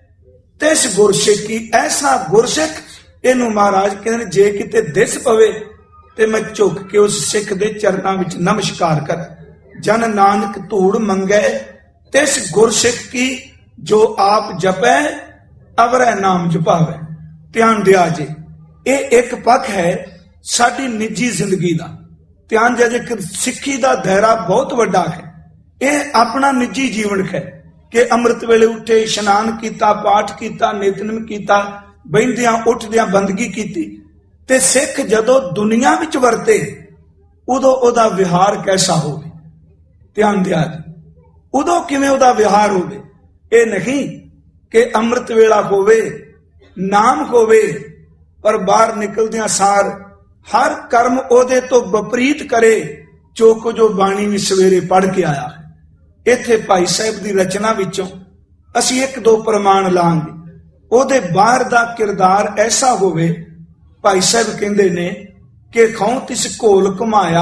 तिस गुरसिख की। ऐसा गुरसिख, इनू महाराज कहते जे किते दिस पवे ते मैं झुक के उस सिख दे चरनां विच नमस्कार कर। जन नानक धूड़ मंगे तिस गुरसिख की, जो आप जपै अवरै नाम जपावे। ध्यान दिया जे, ये एक पक्ष है साडी निजी जिंदगी दा। ध्यान दिया जे, सिक्खी दा दायरा बहुत वड्डा है। ये अपना निजी जीवन है कि अमृत वेले उठे, इशनान किया, पाठ किया, नितनेम किया, बहिंदियां उठदियां बंदगी की। ते सिख जदों दुनिया विच वरते उदों उहदा विहार कैसा होवे? ध्यान दिया जे, उदों किवें उहदा विहार होवे? ये नहीं कि अमृत वेला होवे, नाम होवे, पर बाहर निकलदियां सार हर कर्म ओदे तो विपरीत करे जो कुछ बाणी भी सवेरे पढ़ के आया है। इत्थे भाई साहब की रचना विचों असी 1-2 प्रमाण लांगे। ओदे बाहर दा किरदार ऐसा होवे, भाई साहब कहंदे ने कि खाऊं तिस घोल घुमाया,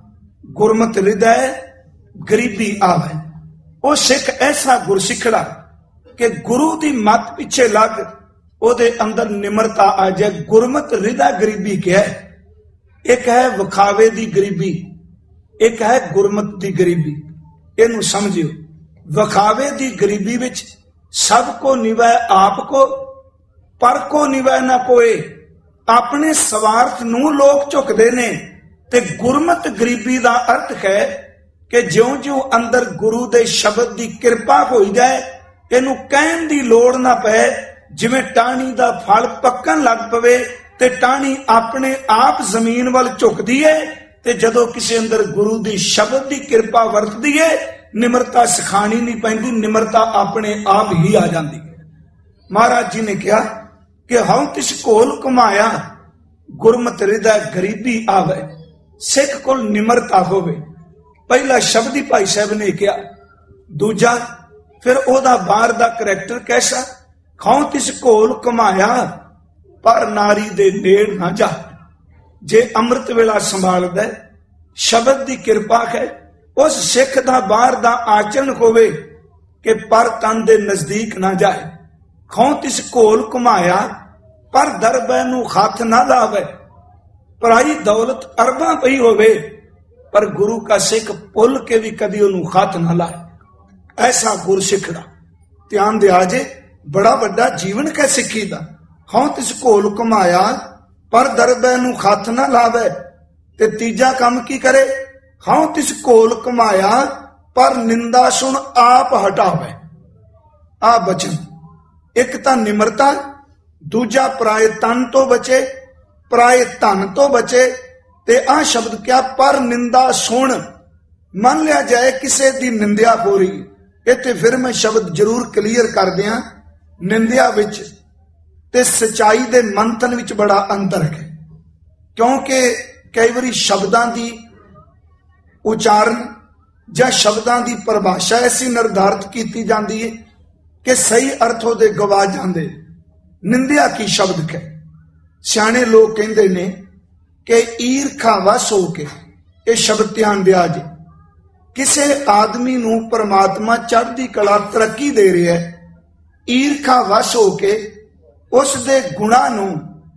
गुरमत हृदय गरीबी आवे। वो सिख ऐसा गुरसिखड़ा कि गुरु की मत पिछे लग ओदे अंदर निमरता आ जाए। गुरमत हृदय गरीबी क्या है? एक है विखावे दी गरीबी, एक है गुरमत दी गरीबी। इनू समझियो, विखावे दी गरीबी विच सब को निवै आपको, पर को निवै ना कोई। अपने स्वार्थ नू लोग झुकदे ने। ते गुरमत गरीबी दा अर्थ है कि ज्यों ज्यों अंदर गुरु दे शब्द दी कृपा होई जाए, इनू कहन दी लोड़ ना पए। जिवें टाणी दा फल पक्कन लग पवे ते टाणी अपने आप जमीन वाल झुकदी है, ते जदों किसी अंदर गुरु दी शब्द दी कृपा वरतदी है, निमरता सिखानी नहीं पैंदी, निमरता अपने आप ही आ जाती है। महाराज जी ने कहा कि हूं तिस घोल घुमाया, गुरमत हृदय गरीबी आवे। सिख कोल निमरता होवे। पहला शब्द ही भाई साहब ने कहा। दूजा फिर ओदा बाहर दा करैक्टर कैसा? खाऊं तिस घोल घुमाया, पर नारी दे नेड़ ना जा। जे अमृत वेला संभालदा शब्द दी कृपा है, उस सिख दा बाहर दा आचरण होवे कि पर तन दे नजदीक ना जाए। खाऊं तिस घोल घुमाया, पर दरबे नू हथ ना लावे। पराई दौलत अरबां पई होवे, पर गुरु का सिख भुल के भी कदी उन्होंने हथ ना लाए। ऐसा गुरसिखड़ा। ध्यान दिया जे, बड़ा बड़ा जीवन है सिक्खी दा। हूं तिस घोल घुमाया, पर दरबे नू हथ ना लावे। ਤੇ ਤੀਜਾ ਕੰਮ ਕੀ ਕਰੇ? ਹਉ ਤਿਸ ਘੋਲ ਕਮਾਇਆ ਪਰ ਨਿੰਦਾ ਸੁਣ ਆਪ ਹਟਾਵੇ। ਆ ਬਚਨ, ਇੱਕ ਤਾਂ ਨਿਮਰਤਾ, ਦੂਜਾ ਪਰਾਏ ਤਨ ਤੋਂ ਬਚੇ, ਪਰਾਏ ਧਨ ਤੋਂ ਬਚੇ, ਤੇ ਆ ਸ਼ਬਦ ਕਿਹਾ ਪਰ ਨਿੰਦਾ ਸੁਣ। ਮੰਨ ਲਿਆ ਜਾਏ ਕਿਸੇ ਦੀ ਨਿੰਦਿਆ ਹੋ ਰਹੀ, ਇੱਥੇ ਫਿਰ ਮੈਂ ਸ਼ਬਦ ਜ਼ਰੂਰ ਕਲੀਅਰ ਕਰ ਦਿਆਂ। ਨਿੰਦਿਆ ਵਿੱਚ ਤੇ ਸਚਾਈ ਦੇ ਮੰਥਨ ਵਿੱਚ ਬੜਾ ਅੰਤਰ ਹੈ, ਕਿਉਂਕਿ ਕਈ ਵਾਰੀ ਸ਼ਬਦਾਂ ਦੀ ਉਚਾਰਨ ਜਾਂ ਸ਼ਬਦਾਂ ਦੀ ਪਰਿਭਾਸ਼ਾ ਐਸੀ ਨਿਰਧਾਰਿਤ ਕੀਤੀ ਜਾਂਦੀ ਹੈ ਕਿ ਸਹੀ ਅਰਥ ਉਹਦੇ ਗਵਾ ਜਾਂਦੇ। ਨਿੰਦਿਆ ਕੀ ਸ਼ਬਦ ਹੈ? ਸਿਆਣੇ ਲੋਕ ਕਹਿੰਦੇ ਨੇ ਕਿ ਈਰਖਾ ਵਸ ਹੋ ਕੇ, ਇਹ ਸ਼ਬਦ ਧਿਆਨ ਦਿਆ ਜੇ, ਕਿਸੇ ਆਦਮੀ ਨੂੰ ਪਰਮਾਤਮਾ ਚੜ੍ਹਦੀ ਕਲਾ ਤਰੱਕੀ ਦੇ ਰਿਹਾ ਹੈ, ਈਰਖਾ ਵਸ ਹੋ ਕੇ ਉਸ ਦੇ ਗੁਣਾਂ ਨੂੰ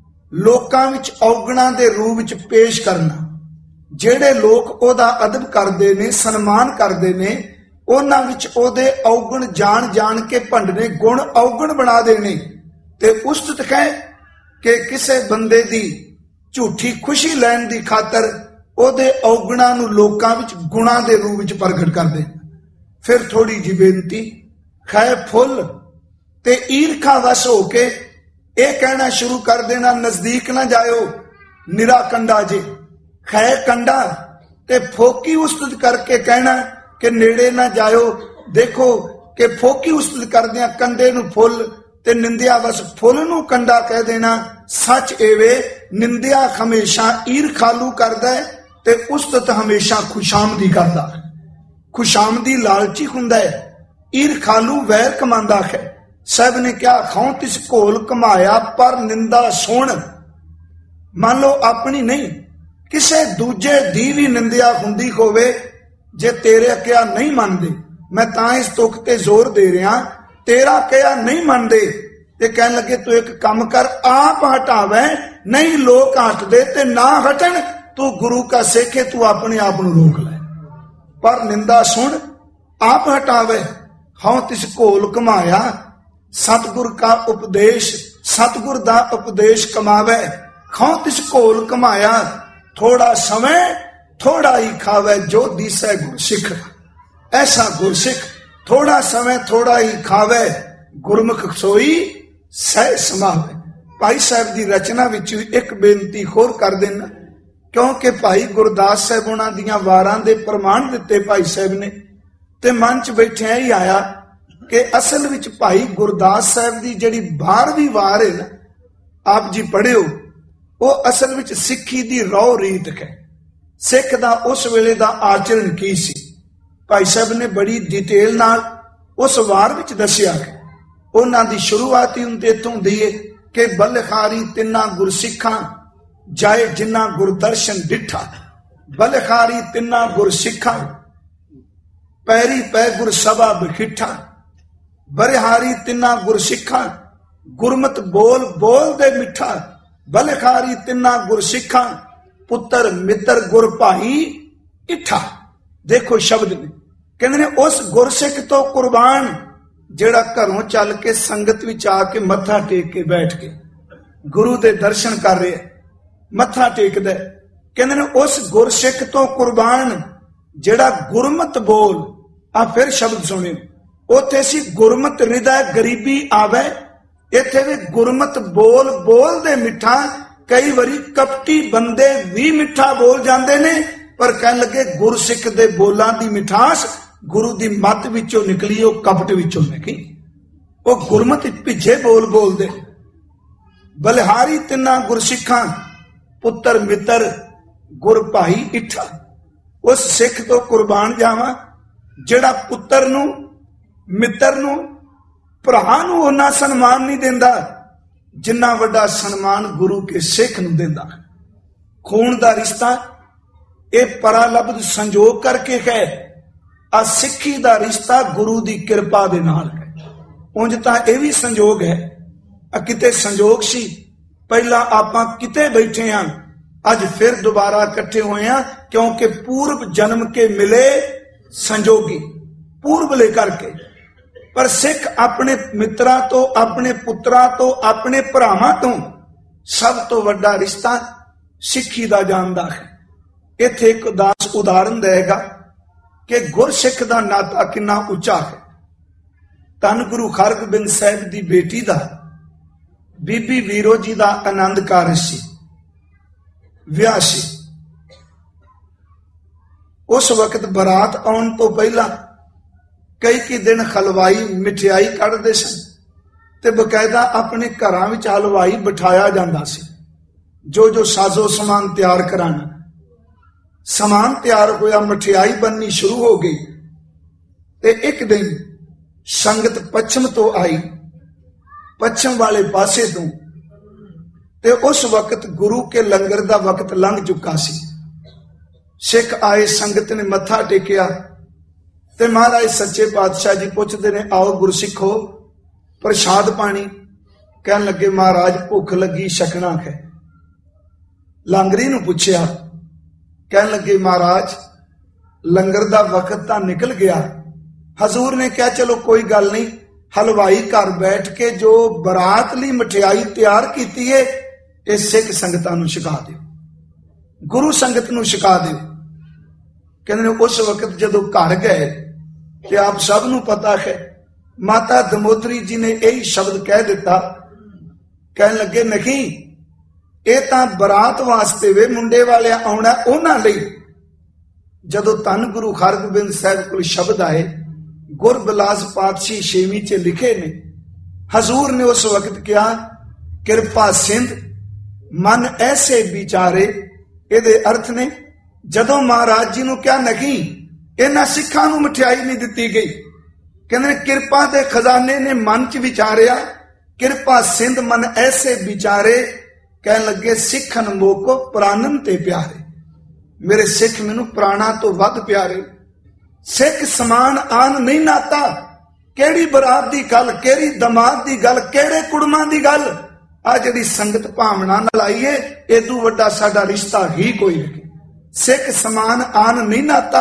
ਲੋਕਾਂ ਵਿੱਚ ਔਗਣਾਂ ਦੇ ਰੂਪ ਵਿੱਚ ਪੇਸ਼ ਕਰਨਾ। ਜਿਹੜੇ ਲੋਕ ਉਹਦਾ ਅਦਬ ਕਰਦੇ ਨੇ, ਸਨਮਾਨ ਕਰਦੇ ਨੇ, ਉਹਨਾਂ ਵਿੱਚ ਉਹਦੇ ਔਗਣ ਜਾਣ ਜਾਣ ਕੇ ਭੰਡਨੇ, ਗੁਣ ਔਗਣ ਬਣਾ ਦੇਣੇ। ਤੇ ਉਸਤਤ ਕਹੇ ਕਿ ਕਿਸੇ ਬੰਦੇ ਦੀ ਝੂਠੀ ਖੁਸ਼ੀ ਲੈਣ ਦੀ ਖਾਤਰ ਉਹਦੇ ਔਗਣਾਂ ਨੂੰ ਲੋਕਾਂ ਵਿੱਚ ਗੁਣਾਂ ਦੇ ਰੂਪ ਵਿੱਚ ਪ੍ਰਗਟ ਕਰਦੇ। ਫਿਰ ਥੋੜੀ ਜਿਹੀ ਬੇਨਤੀ, ਖੈ ਫੁੱਲ ਤੇ ਈਰਖਾ ਵਸ ਹੋ ਕੇ ਇਹ ਕਹਿਣਾ ਸ਼ੁਰੂ ਕਰ ਦੇਣਾ, ਨਜ਼ਦੀਕ ਨਾ ਜਾਇਓ, ਨਿਰਾ ਕੰਡਾ ਜੇ। ਖੈ ਕੰਡਾ ਤੇ ਫੋਕੀ ਉਸਤਤ ਕਰਕੇ ਕਹਿਣਾ ਕਿ ਨੇੜੇ ਨਾ ਜਾਇਓ। ਦੇਖੋ ਕਿ ਫੋਕੀ ਉਸਤਤ ਕਰਦਿਆਂ ਕੰਡੇ ਨੂੰ ਫੁੱਲ ਤੇ ਨਿੰਦਿਆ ਵਸ ਫੁੱਲ ਨੂੰ ਕੰਡਾ ਕਹਿ ਦੇਣਾ। ਸੱਚ ਏਵੇ ਨਿੰਦਿਆ ਹਮੇਸ਼ਾ ਈਰਖਾਲੂ ਕਰਦਾ ਹੈ ਤੇ ਉਸਤਤ ਹਮੇਸ਼ਾ ਖੁਸ਼ਾਮਦੀ ਕਰਦਾ। ਖੁਸ਼ਾਮਦੀ ਲਾਲਚੀ ਹੁੰਦਾ ਹੈ, ਈਰਖਾਲੂ ਵੈਰ ਕਮਾਉਂਦਾ ਹੈ। ਸਾਹਿਬ ਨੇ ਕਿਹਾ ਖਾਉ ਤਿਸ ਘੋਲ ਕਮਾਇਆ ਪਰ ਨਿੰਦਾ ਸੁਣ। ਮੰਨ ਲਓ ਆਪਣੀ ਨਹੀਂ, ਕਿਸੇ ਦੂਜੇ ਦੀ ਵੀ ਨਿੰਦਿਆ ਹੁੰਦੀ ਹੋਵੇ, ਜੇ ਤੇਰੇ ਕਿਹਾ ਨਹੀਂ ਮੰਨਦੇ, ਮੈਂ ਤਾਂ ਇਸ ਤੁਕ ਤੇ ਜ਼ੋਰ ਦੇ ਰਿਹਾ, ਤੇਰਾ ਕਿਹਾ ਨਹੀਂ ਮੰਨਦੇ ਤੇ ਕਹਿਣ ਲੱਗੇ ਤੂੰ ਇੱਕ ਕੰਮ ਕਰ, ਆਪ ਹਟਾਵੇ, ਨਹੀਂ ਲੋਕ ਹਟਦੇ ਤੇ ਨਾ ਹਟਣ, ਤੂੰ ਗੁਰੂ ਕਾ ਸਿੱਖ ਹੈ, ਤੂੰ ਆਪਣੇ ਆਪ ਨੂੰ ਰੋਕ ਲੈ। ਪਰ ਨਿੰਦਾ ਸੁਣ, ਆਪ ਹਟਾਵੇ। ਹਉ ਤਿਸ ਘੋਲ ਕਮਾਇਆ, ਸਤਿਗੁਰ ਕਾ ਉਪਦੇਸ਼, ਸਤਿਗੁਰ ਦਾ ਉਪਦੇਸ਼ ਕਮਾਵੇ। ਖਾਉ ਤਿਸ ਘੋਲ ਕਮਾਇਆ, ਥੋੜਾ ਸਮੇਂ ਥੋੜਾ ਹੀ ਖਾਵੇ, ਜੋ ਦੀਸੈ ਗੁਰਸਿੱਖ। ਐਸਾ ਗੁਰਸਿੱਖ ਥੋੜਾ ਸਮੇਂ ਥੋੜਾ ਹੀ ਖਾਵੇ, ਗੁਰਮੁਖ ਸੋਈ ਸਹਿ ਸਮਾਵੇ। ਭਾਈ ਸਾਹਿਬ ਦੀ ਰਚਨਾ ਵਿੱਚ ਇੱਕ ਬੇਨਤੀ ਹੋਰ ਕਰ ਦੇਣਾ, ਕਿਉਂਕਿ ਭਾਈ ਗੁਰਦਾਸ ਸਾਹਿਬ ਉਹਨਾਂ ਦੀਆਂ ਵਾਰਾਂ ਦੇ ਪ੍ਰਮਾਣ ਦਿੱਤੇ ਭਾਈ ਸਾਹਿਬ ਨੇ, ਤੇ ਮਨ ਚ ਬੈਠਿਆ ਹੀ ਆਇਆ ਕਿ ਅਸਲ ਵਿੱਚ ਭਾਈ ਗੁਰਦਾਸ ਸਾਹਿਬ ਦੀ ਜਿਹੜੀ 12ਵੀਂ ਵਾਰ ਹੈ ਨਾ, ਆਪ ਜੀ ਪੜ੍ਹਿਓ, ਉਹ ਅਸਲ ਵਿੱਚ ਸਿੱਖੀ ਦੀ ਰੌ ਰੀਤ ਹੈ। ਸਿੱਖ ਦਾ ਉਸ ਵੇਲੇ ਦਾ ਆਚਰਣ ਕੀ ਸੀ, ਭਾਈ ਸਾਹਿਬ ਨੇ ਬੜੀ ਡਿਟੇਲ ਨਾਲ ਉਸ ਵਾਰ ਵਿੱਚ ਦੱਸਿਆ ਹੈ। ਉਹਨਾਂ ਦੀ ਸ਼ੁਰੂਆਤ ਹੀ ਇੱਥੋਂ ਹੁੰਦੀ ਹੈ ਕਿ ਬਲਖਾਰੀ ਤਿੰਨਾ ਗੁਰਸਿੱਖਾਂ ਜਾਏ ਜਿਨ੍ਹਾਂ ਗੁਰਦਰਸ਼ਨ ਡਿਠਾ। ਬਲਖਾਰੀ ਤਿੰਨਾ ਗੁਰਸਿੱਖਾਂ ਪੈਰੀ ਪੈ ਗੁਰ ਸਭਾ ਬਖਿੱਠਾ। ਬਰਿਹਾਰੀ ਤਿੰਨਾ ਗੁਰਸਿੱਖਾਂ ਗੁਰਮਤ ਬੋਲ ਬੋਲ ਦੇ ਮਿੱਠਾ। ਬਲਖਾਰੀ ਤਿੰਨਾ ਗੁਰਸਿੱਖਾਂ ਪੁੱਤਰ ਮਿੱਤਰ ਗੁਰ ਭਾਈ ਇੱਠਾ। ਦੇਖੋ ਸ਼ਬਦ ਨੇ, ਕਹਿੰਦੇ ਨੇ ਉਸ ਗੁਰਸਿੱਖ ਤੋਂ ਕੁਰਬਾਨ ਜਿਹੜਾ ਘਰੋਂ ਚੱਲ ਕੇ ਸੰਗਤ ਵਿੱਚ ਆ ਕੇ ਮੱਥਾ ਟੇਕ ਕੇ ਬੈਠ ਕੇ ਗੁਰੂ ਦੇ ਦਰਸ਼ਨ ਕਰ ਰਿਹਾ, ਮੱਥਾ ਟੇਕਦਾ, ਕਹਿੰਦੇ ਨੇ ਉਸ ਗੁਰਸਿੱਖ ਤੋਂ ਕੁਰਬਾਨ ਜਿਹੜਾ ਗੁਰਮਤ ਬੋਲ। ਆ ਫਿਰ ਸ਼ਬਦ ਸੁਣਿਓ, ਉੱਥੇ ਸੀ ਗੁਰਮਤ ਹਿਰਦੈ ਗਰੀਬੀ ਆਵੇ, ਇੱਥੇ ਵੀ ਗੁਰਮਤ ਬੋਲ ਬੋਲ ਦੇ ਮਿੱਠਾ। ਕਈ ਵਾਰੀ ਕਪਟੀ ਬੰਦੇ ਵੀ ਮਿੱਠਾ ਬੋਲ ਜਾਂਦੇ ਨੇ, ਪਰ ਕਹਿਣ ਲੱਗੇ ਗੁਰਸਿੱਖ ਦੇ ਬੋਲਾਂ ਦੀ ਮਿਠਾਸ ਗੁਰੂ ਦੀ ਮੱਤ ਵਿੱਚੋਂ ਨਿਕਲੀ, ਉਹ ਕਪਟ ਵਿੱਚੋਂ ਨਿਕਲੀ, ਉਹ ਗੁਰਮਤਿ ਭਿੱਜੇ ਬੋਲ ਬੋਲਦੇ। ਬਲਿਹਾਰੀ ਤਿੰਨਾ ਗੁਰਸਿੱਖਾਂ ਪੁੱਤਰ ਮਿੱਤਰ ਗੁਰ ਭਾਈ ਇੱਠਾ। ਉਸ ਸਿੱਖ ਤੋਂ ਕੁਰਬਾਨ ਜਾਵਾਂ ਜਿਹੜਾ ਪੁੱਤਰ ਨੂੰ, ਮਿੱਤਰ ਨੂੰ, ਭਰਾ ਨੂੰ ਉਹਨਾਂ ਸਨਮਾਨ ਨਹੀਂ ਦਿੰਦਾ ਜਿੰਨਾ ਵੱਡਾ ਸਨਮਾਨ ਗੁਰੂ ਕੇ ਸਿੱਖ ਨੂੰ ਦਿੰਦਾ। ਖੂਨ ਦਾ ਰਿਸ਼ਤਾ ਇਹ ਪਰਾਲਬਧ ਸੰਜੋਗ ਕਰਕੇ ਹੈ, ਆ ਸਿੱਖੀ ਦਾ ਰਿਸ਼ਤਾ ਗੁਰੂ ਦੀ ਕਿਰਪਾ ਦੇ ਨਾਲ ਹੈ। ਉਂਝ ਤਾਂ ਇਹ ਵੀ ਸੰਜੋਗ ਹੈ, ਆ ਕਿਤੇ ਸੰਜੋਗ ਸੀ, ਪਹਿਲਾਂ ਆਪਾਂ ਕਿਤੇ ਬੈਠੇ ਹਾਂ, ਅੱਜ ਫਿਰ ਦੁਬਾਰਾ ਇਕੱਠੇ ਹੋਏ ਹਾਂ, ਕਿਉਂਕਿ ਪੂਰਬ ਜਨਮ ਕੇ ਮਿਲੇ ਸੰਜੋਗੀ, ਪੂਰਬਲੇ ਕਰਕੇ। ਪਰ ਸਿੱਖ ਆਪਣੇ ਮਿੱਤਰਾਂ ਤੋਂ, ਆਪਣੇ ਪੁੱਤਰਾਂ ਤੋਂ, ਆਪਣੇ ਭਰਾਵਾਂ ਤੋਂ ਸਭ ਤੋਂ ਵੱਡਾ ਰਿਸ਼ਤਾ ਸਿੱਖੀ ਦਾ ਜਾਣਦਾ ਹੈ। इत्थे एक दास उदाहरण देगा कि गुरसिख का नाता कितना उच्चा है। धन गुरु हरगोबिंद साहिब की बेटी का बीबी वीरो जी का आनंद कारज सी, विआह सी। उस वक्त बरात आने तो पहला कई दिन हलवाई मिठाई कढ़ते सन ते बकायदा अपने घरां विच हलवाई बिठाया जाता सी जो जो साजो समान तैयार कराना। समान तैयार होया, मिठाई बननी शुरू हो गई ते एक दिन संगत पश्चिम तो आई, पश्चिम वाले पासे तो, ते उस वक्त गुरु के लंगर का वक्त लंघ चुका सी। सिख आए, संगत ने मत्था टेकिया ते महाराज सच्चे पातशाह जी पुछते ने, आओ गुरसिखो प्रसाद पानी। कहन लगे महाराज भुख लगी, छकना है। लांगरी नूं पुछया, कहन लगे महाराज लंगर दा वक्त तां निकल गया। हजूर ने कहा चलो कोई गल नहीं, हलवाई घर बैठ के जो बरात लई मठियाई तैयार कीती है ये सिख संगतां नूं छका दिओ, गुरु संगत नूं छका दिओ। कहंदे उस वक्त जदों घर गए ते आप सब नूं पता है माता दमोदरी जी ने यही शब्द कह दिता। कहन लगे नहीं, ये तां बरात वास्ते वे, मुंडे वाले आउणा उन्हां लई। जदों धन गुरु हरगोबिंद साहिब कोल शब्द आए, गुरबिलास पातशाही छेवीं च लिखे ने, हजूर ने उस वक्त कहा किरपा सिंध मन ऐसे विचारे। इहदे अर्थ ने जदों महाराज जी नूं कहा नहीं इन्हां सिखां नूं मठियाई नहीं दिती गई, कहंदे किरपा दे खजाने ने मन च विचारिया, किरपा सिंध मन ऐसे विचारे। कहन लगे सिखन मोको प्राणन ते प्यारे, मेरे सिख मैनू प्राणा तो वध प्यारे। सिख समान आन नहीं नाता, केड़ी बरात दी गल, केड़ी दमाद दी गल, केड़े कुड़मां दी गल। आ जिहड़ी संगत भावना नाल आई है, इदू वड्डा साडा रिश्ता ही कोई नहीं। सिख समान आन नहीं नाता,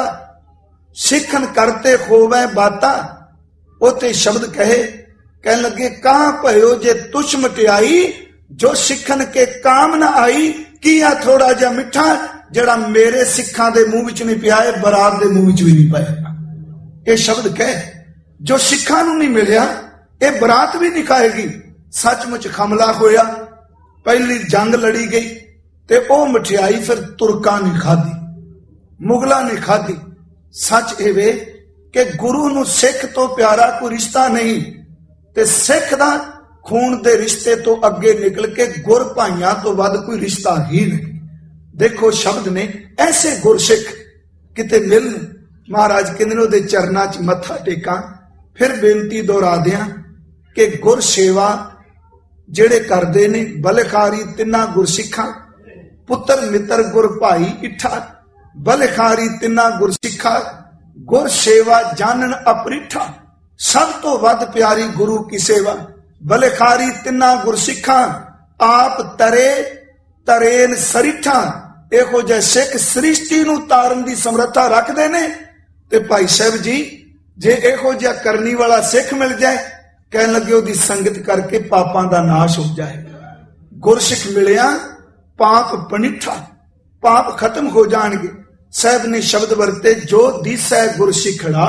सिखन करते होवे बाता। उते शब्द कहे, कहन लगे कहां भयो जे तुछ मटियाई, जो सिखन के काम ना आई। किया थोड़ा जा मिठा जड़ा मेरे सिखां दे मुंह विच नहीं पिया, बरात दे मुंह विच भी नहीं पाएगा। ये शब्द कहे जो सिखां नूं नहीं मिलिया ये बरात भी नहीं खाएगी। सचमुच हमला होया, पहली जंग लड़ी गई ते ओ मठियाई फिर तुर्कां ने खाधी, मुगलां ने खाधी। सच ये वे कि गुरु नूं सिख तो प्यारा कोई रिश्ता नहीं, ते सिख दा खून दे रिश्ते तो अगे निकल के गुर भाइयां तो वध कोई रिश्ता ही नहीं। देखो शब्द ने ऐसे गुरसिख किते मिलन, महाराज कहंदे ओहदे चरनां च मत्था टेकां। फिर बेनती दोहरा दियां कि गुर सेवा जेड़े करदे ने बलखारी तिन्ना गुरसिखां, पुत्र मित्र गुर भाई इठा, बलखारी तिन्ना गुरसिखा, गुर सेवा जानन अपरिठा। सब तो वध प्यारी गुरु की सेवा, बलखारी तिन्ना गुरसिखा, आप तरे तरेन सरिठा। इहो जिहे सिख सृष्टि नूं तारन दी समर्था रखदे ने। ते भाई साहब जी जे इहो जिहा करनी वाला सिख मिल जाए, कहन लगे ओहदी संगत करके पापां दा नाश हो जाए। गुरसिख मिलिया पाप पनिठा, पाप खत्म हो जाणगे। साहब ने शब्द वरते जो दिसै गुरसिखड़ा,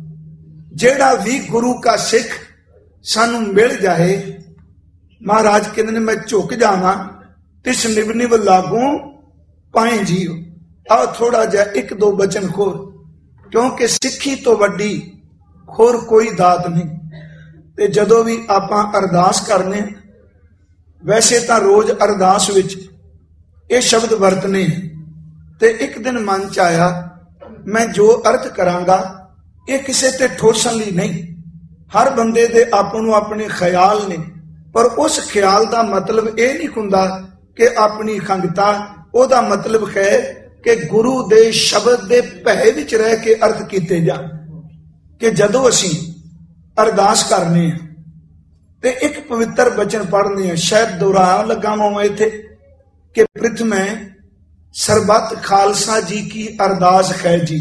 जेड़ा भी गुरु का सिख सानू मिल जाए। महाराज कहते मैं झुक जावा तिस निव निव लागू पाए जीओ। आओ थोड़ा जा एक दो बचन खोर, क्योंकि सिखी तो वड्डी होर कोई दात नहीं। ते जदों भी आपां अरदास करने, वैसे तां रोज अरदास विच ये शब्द वरतने, ते एक दिन मन च आया मैं जो अर्थ करांगा ये किसी ते ठोसन ली नहीं। हर बंदे दे आपनों अपने ख्याल ने, पर उस ख्याल का मतलब यह नहीं हुंदा कि अपनी खंगता। ओदा मतलब है कि गुरु दे शब्द दे भय विच रह के अर्थ कीते जाण। कि जदों असीं अरदास करने ते एक पवित्र बचन पढ़ने हैं, शायद दोहरा लगा मैं इत्थे कि प्रथम सरबत खालसा जी की अरदास है जी।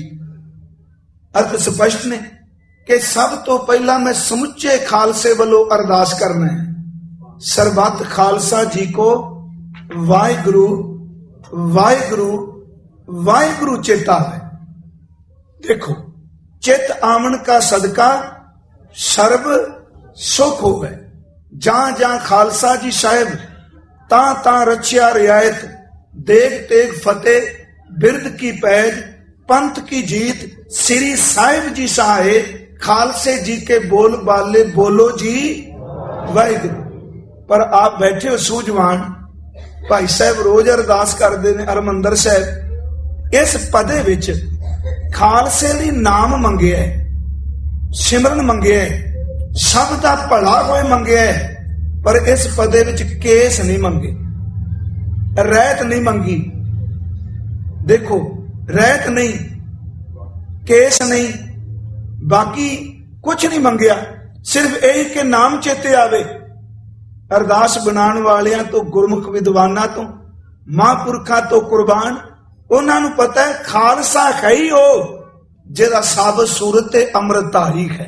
अर्थ स्पष्ट ने कि सब तो पहला मैं समुचे खालसे वालों अरदास करना है। सरबत खालसा जी को वाहिगुरु वाहिगुरु वाहिगुरु चित आवे। देखो, चित आवन का सदका सर्व सुख होवे। जहां जहां खालसा जी साहिब तां तां रचिया रियायत, देग तेग फतेह बिरद की पैज, पंथ की जीत, श्री साहिब जी सहाय, खालसे जी के बोल बाले बोलो जी वाहिगुरु। पर आप बैठे हो सूझवान, भाई साहब रोज अरदास करते हैं हरमंदर साहब, इस पदे विच खालसे लई नाम मंगिया है, सिमरन मंगिया है, सब दा भला होए मंगिया है, पर इस पदे विच केस नहीं मंगे, रहत नहीं मंगी। देखो, रहत नहीं, केस नहीं, बाकी कुछ नहीं मंगिया, सिर्फ यही कि नाम चेते आवे। अरदास बनाने वालियां तो, गुरमुख विद्वानां तो, महापुरखां तो कुर्बान, उन्होंने पता है खालसा है ही वो जिहदा साबत सूरत ते अमृतधारी है।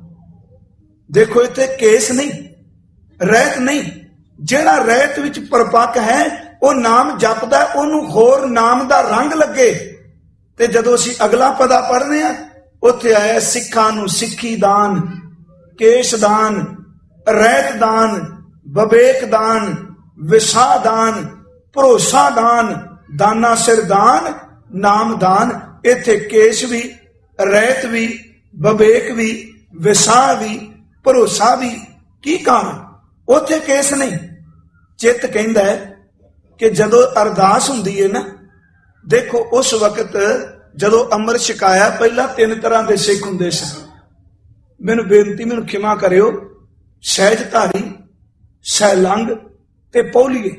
देखो, इत्थे केस नहीं, रहत नहीं। जिहड़ा रहत विच परपक्क है वो नाम जपदा, ओनू होर नाम दा रंग लगे। ते जदों असीं अगला पदा पढ़ने आ, उत्थे आया सिखां नूं सिक्खी दान, केश दान, रहत दान, विवेक दान, विसा दान, भरोसा दान, दाना सिर दान, नाम दान। इत्थे केश भी, रहत भी, विवेक भी, विसा भी, भरोसा भी। की कारण? उत्थे केस नहीं। चित कहंदा है कि जदों अरदास हुंदी है ना, देखो उस वक्त जदों अमृत छकाया, पहला 3 तरह के सिख हुंदे सन। मैनूं बेनती, मैनूं खिमा करियो, सहजधारी, सैलंग ते पौलीए।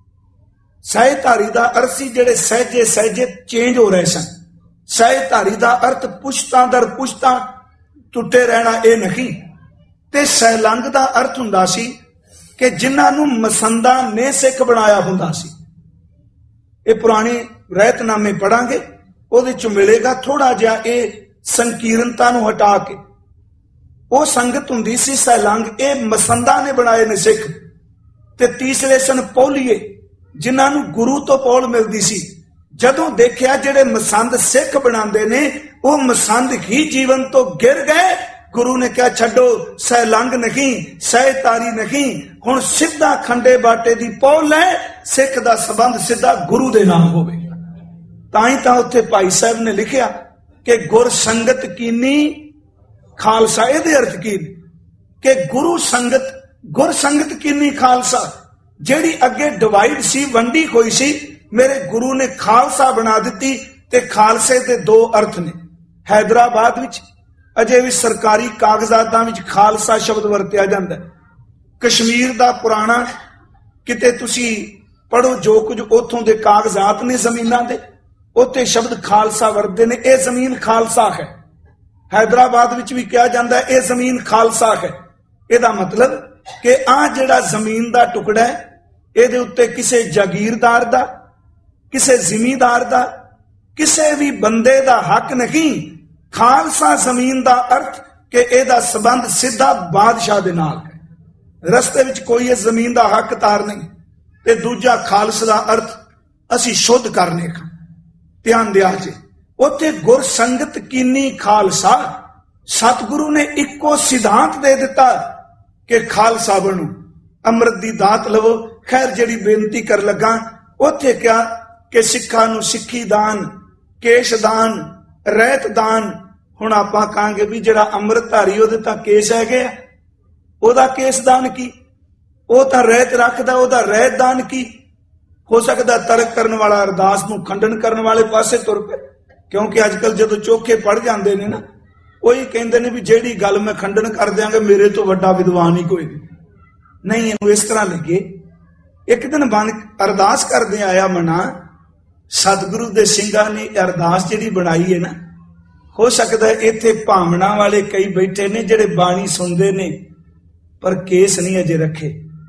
सहजधारी का अर्थ सी जिहड़े सहजे सहजे चेंज हो रहे सन। सहजधारी का अर्थ पुश्तां दर पुश्तां टुटे रहना, यह नहीं। ते सैलंग का अर्थ हुंदा सी कि जिन्हां नूं मसंदा ने सिख बनाया हुंदा सी। ये पुराने रहतनामे पढ़ांगे, ਉਹਦੇ ਚ मिलेगा थोड़ा जिहा ये संकीर्णता नूं हटा के। वो संगत हुंदी सी सैलंग, ये मसंदा ने बनाए ने सिख। ते तीसरे सन पौलीए, जिन्हां नूं गुरु तो पौल मिलदी सी। जदों देखिया जिहड़े मसंद सिख बनांदे ने, वो मसंद ही जीवन तो गिर गए। गुरु ने कहा छड्डो, सैलंग नहीं, सहजधारी नहीं, हुण सीधा खंडे बाटे दी पौल है। सिख दा संबंध सीधा गुरु दे नाल होवे। ताई तां उत्थे भाई साहब ने लिखिया कि गुर संगत कीनी खालसा। इहदे अर्थ की कि गुरु संगत, गुर संगत कीनी खालसा। जिहड़ी अगे डिवाइड सी, वंडी होई सी, मेरे गुरु ने खालसा बना दिती। ते खालसे दे 2 अर्थ ने। हैदराबाद विच अजे भी सरकारी कागजातां विच खालसा शब्द वरतिया जांदा है। कश्मीर दा पुराना किते तुसी पढ़ो, जो कुछ उथों दे कागजात ने जमीनां दे, उत्ते शब्द खालसा वरतदे ने। यह जमीन खालसा है। हैदराबाद विच भी कहा जाता है, यह जमीन खालसा है। इहदा मतलब कि आ जिहड़ा जमीन दा टुकड़ा है, इहदे उत्ते किसे जागीरदार दा, किसे जिमीदार दा, किसे भी बंदे दा हक नहीं। खालसा जमीन दा अर्थ कि इहदा संबंध सीधा बादशाह दे नाल है। रस्ते विच कोई इस जमीन दा हकदार नहीं। ते दूजा खालस दा अर्थ असीं शुद्ध करने का। ध्यान दिया जे, उत्थे गुर संगत कीनी खालसा। सतगुरु ने इको सिद्धांत दे दिता कि खालसा बनो, अमृत दी दात लवो। खैर, जिहड़ी बेनती कर लगा, उत्थे क्या कि सिखां नूं सिक्खी दान, केश दान, रहत दान। हुण आपां कहांगे भी जिहड़ा अमृतधारी ओहदे तां केस हैगे, ओहदा केस दान की, ओह तां रहत रखदा, ओहदा रहत दान की। हो सकता तर्क करने वाला अरदास नूं खंडन करने वाले पासे तुर पे, क्योंकि अजकल जो चोखे पढ़ जाते ने ना, वही कहते हैं भी जिहड़ी गल मैं खंडन कर देंगे, मेरे तो वड्डा विद्वान ही कोई नहीं। इनू इस तरह लगे। एक दिन बन अरदास करदे आया मना, सतगुरु दे सिंघां ने अरदास जिहड़ी बनाई है ना, हो सकता है इत्थे भावना वाले कई बैठे ने जिहड़े बाणी सुनते ने, पर केस नहीं अजे रखे,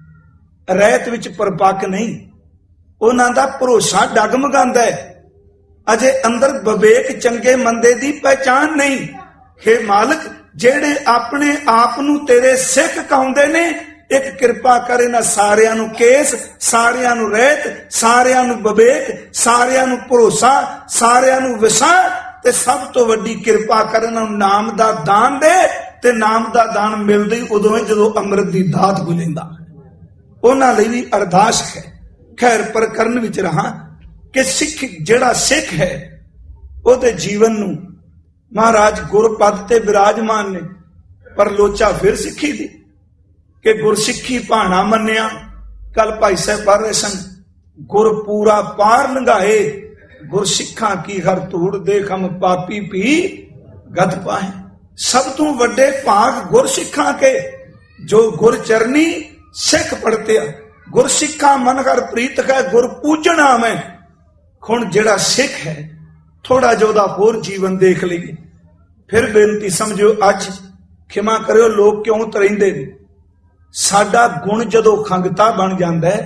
रहत विच परपक्क नहीं। उन्हां दा भरोसा डगमगांदा है। अजे अंदर विवेक चंगे मंदे दी पहचान नहीं। हे मालिक, जेड़े अपने आप नूं तेरे सिख कहंदे ने, एक किरपा करे ना सारियां नू केस, सारियां नू रहत, सारियां नू विवेक, सारियां नू भरोसा, सारियां नू विसाह, ते सब तो वड्डी किरपा करे ना नाम दा दान दे। ते नाम दा दान मिलदा ही उदों है जदों अमृत दी दात गुलेंदा। उन्हां लई भी अरदास है। खैर प्रकरण विच रहा कि सिख जिहड़ा सिख है उहदे जीवन नू महाराज गुरपद ते विराजमान ने, पर लोचा फिर सिੱਖੀ दी कि गुरसिੱਖੀ भाणा मन्निया। कल भाई साहब पढ़ रहे सन, गुर पूरा पार लंघाए, गुरसिੱਖਾਂ की हर धूड़ देख हम पापी भी गत पाए। सब तू वड्डे भाग गुरसिੱਖਾਂ के जो गुर चरनी सिख पढ़ते आ। गुरसिੱਖਾਂ मन कर प्रीत है, गुर पूजना मैं। हुण जिहड़ा सिख है थोड़ा जिहा उहदा होर जीवन देख लईए। फिर बेनती समझो, अज खिमा करियो लोग क्यों तरेंदे ने। साडा गुण जदों खंगता बन जांदा है,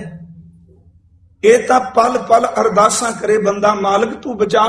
ਇਹ ਤਾਂ पल पल अरदासां करे बंदा, मालिक तू बचा।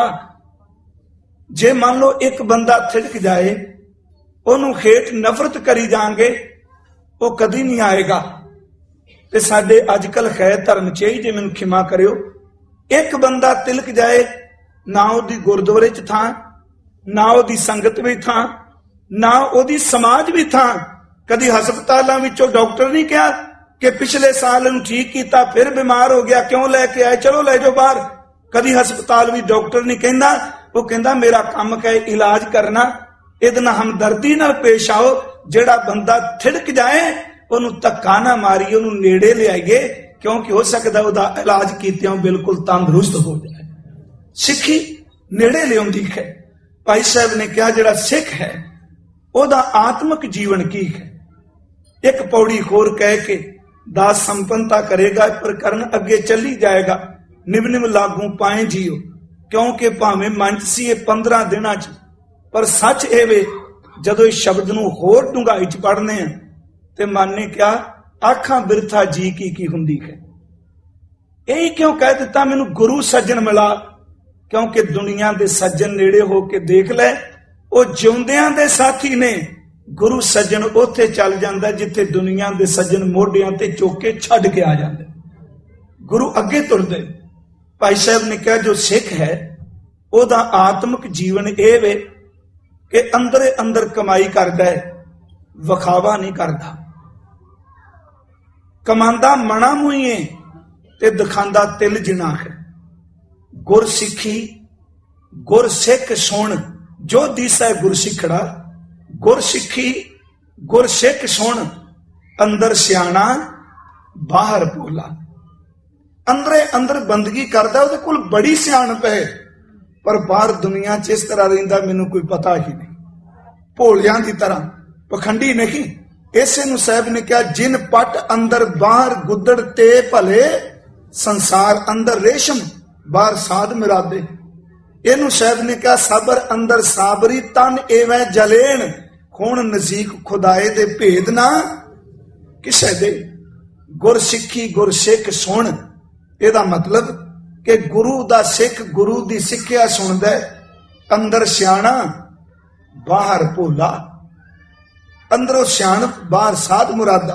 जे मान लो एक बंदा थिड़क जाए, ਉਹਨੂੰ ਖੇਟ नफरत करी जाएंगे, वो कदी नहीं आएगा। ते साडे अजकल है धर्म च जे मैनूं खिमा करियो, एक बंदा तिलक जाए, ना ਉਹਦੀ गुरद्वारे च थां, ना ਉਹਦੀ संगत भी थां, ना ਉਹਦੀ समाज भी थां। कदी हस्पतालों विचों डॉक्टर नहीं कहा कि पिछले साल इहनूं ठीक कीता, फिर बीमार हो गया, क्यों लैके आए, चलो लै जाओ बाहर। कदी हस्पताल भी डॉक्टर नहीं कहंदा, वो कहंदा मेरा काम है इलाज करना, इहदे नाल हमदर्दी नाल पेश आओ। जिहड़ा बंदा थिड़क जाए ਉਹਨੂੰ धक्का ना मारिए, ਉਹਨੂੰ नेड़े ले आइए, क्योंकि हो सकदा ਉਹਦਾ इलाज कीतियां बिल्कुल तंदुरुस्त हो जाए। सिੱਖੀ नेड़े लिआउंदी है। भाई साहब ने कहा जिहड़ा सिख है ਉਹਦਾ आत्मक जीवन की है। एक पौड़ी खोर कह के दास संपन्नता करेगा, प्रकरण अगे चली जाएगा। निम निम लागू पाए जियो, क्योंकि भावें मंच सी 15 दिनां च, पर सच ये वे जदों इस शब्द नूं होर डूंघाई च पढ़ने हैं ते मन ने क्या आखां बिरथा जी की हुंदी है। यही क्यों कह दिता मैनूं गुरु सज्जन मिला, क्योंकि दुनिया दे सज्जन नेड़े हो के देख लै, वो जिउंदियां दे साथी ने। गुरु सज्जन उत्थे चल जांदा जिथे दुनिया दे सज्जन मोढियां ते चुक के छड्ड के आ जांदे, गुरु अगे तुरदे। भाई साहब ने कहा जो सिख है ओदा आत्मिक जीवन ये वे कि अंदरे अंदर कमाई करदा है, विखावा नहीं करदा। कमांदा मना मुईए ते दिखांदा तिल जिना है। गुर सिੱਖੀ गुर सिख सुन जो दिसै गुर सिखड़ा, गुर सिੱਖੀ गुर सिख सुन अंदर सियाणा बाहर भोला। अंदरे अंदर बंदगी करदा, उहदे कोल बड़ी सियाणप है, पर बाहर दुनिया च इस तरह रहिंदा मैनूं कोई पता ही नहीं, भोलियां दी तरह पखंडी नहीं। इसे नूं साहब ने कहा जिन पट अंदर बाहर गुदड़ ते भले, संसार अंदर रेशम बाहर साध मिरादे। इनू साहब ने कहा सबर अंदर साबरी तन एवं जलेन, हुण नजीक खुदाए दे भेद ना किसे दे। गुर सिੱਖੀ गुर सिख सुन, एदा मतलब कि गुरु दा सिख गुरु दी सिक्ख्या सुनदा, अंदर सियाणा बाहर भोला। अंदरों सियाणप बाहर साध मुरादा।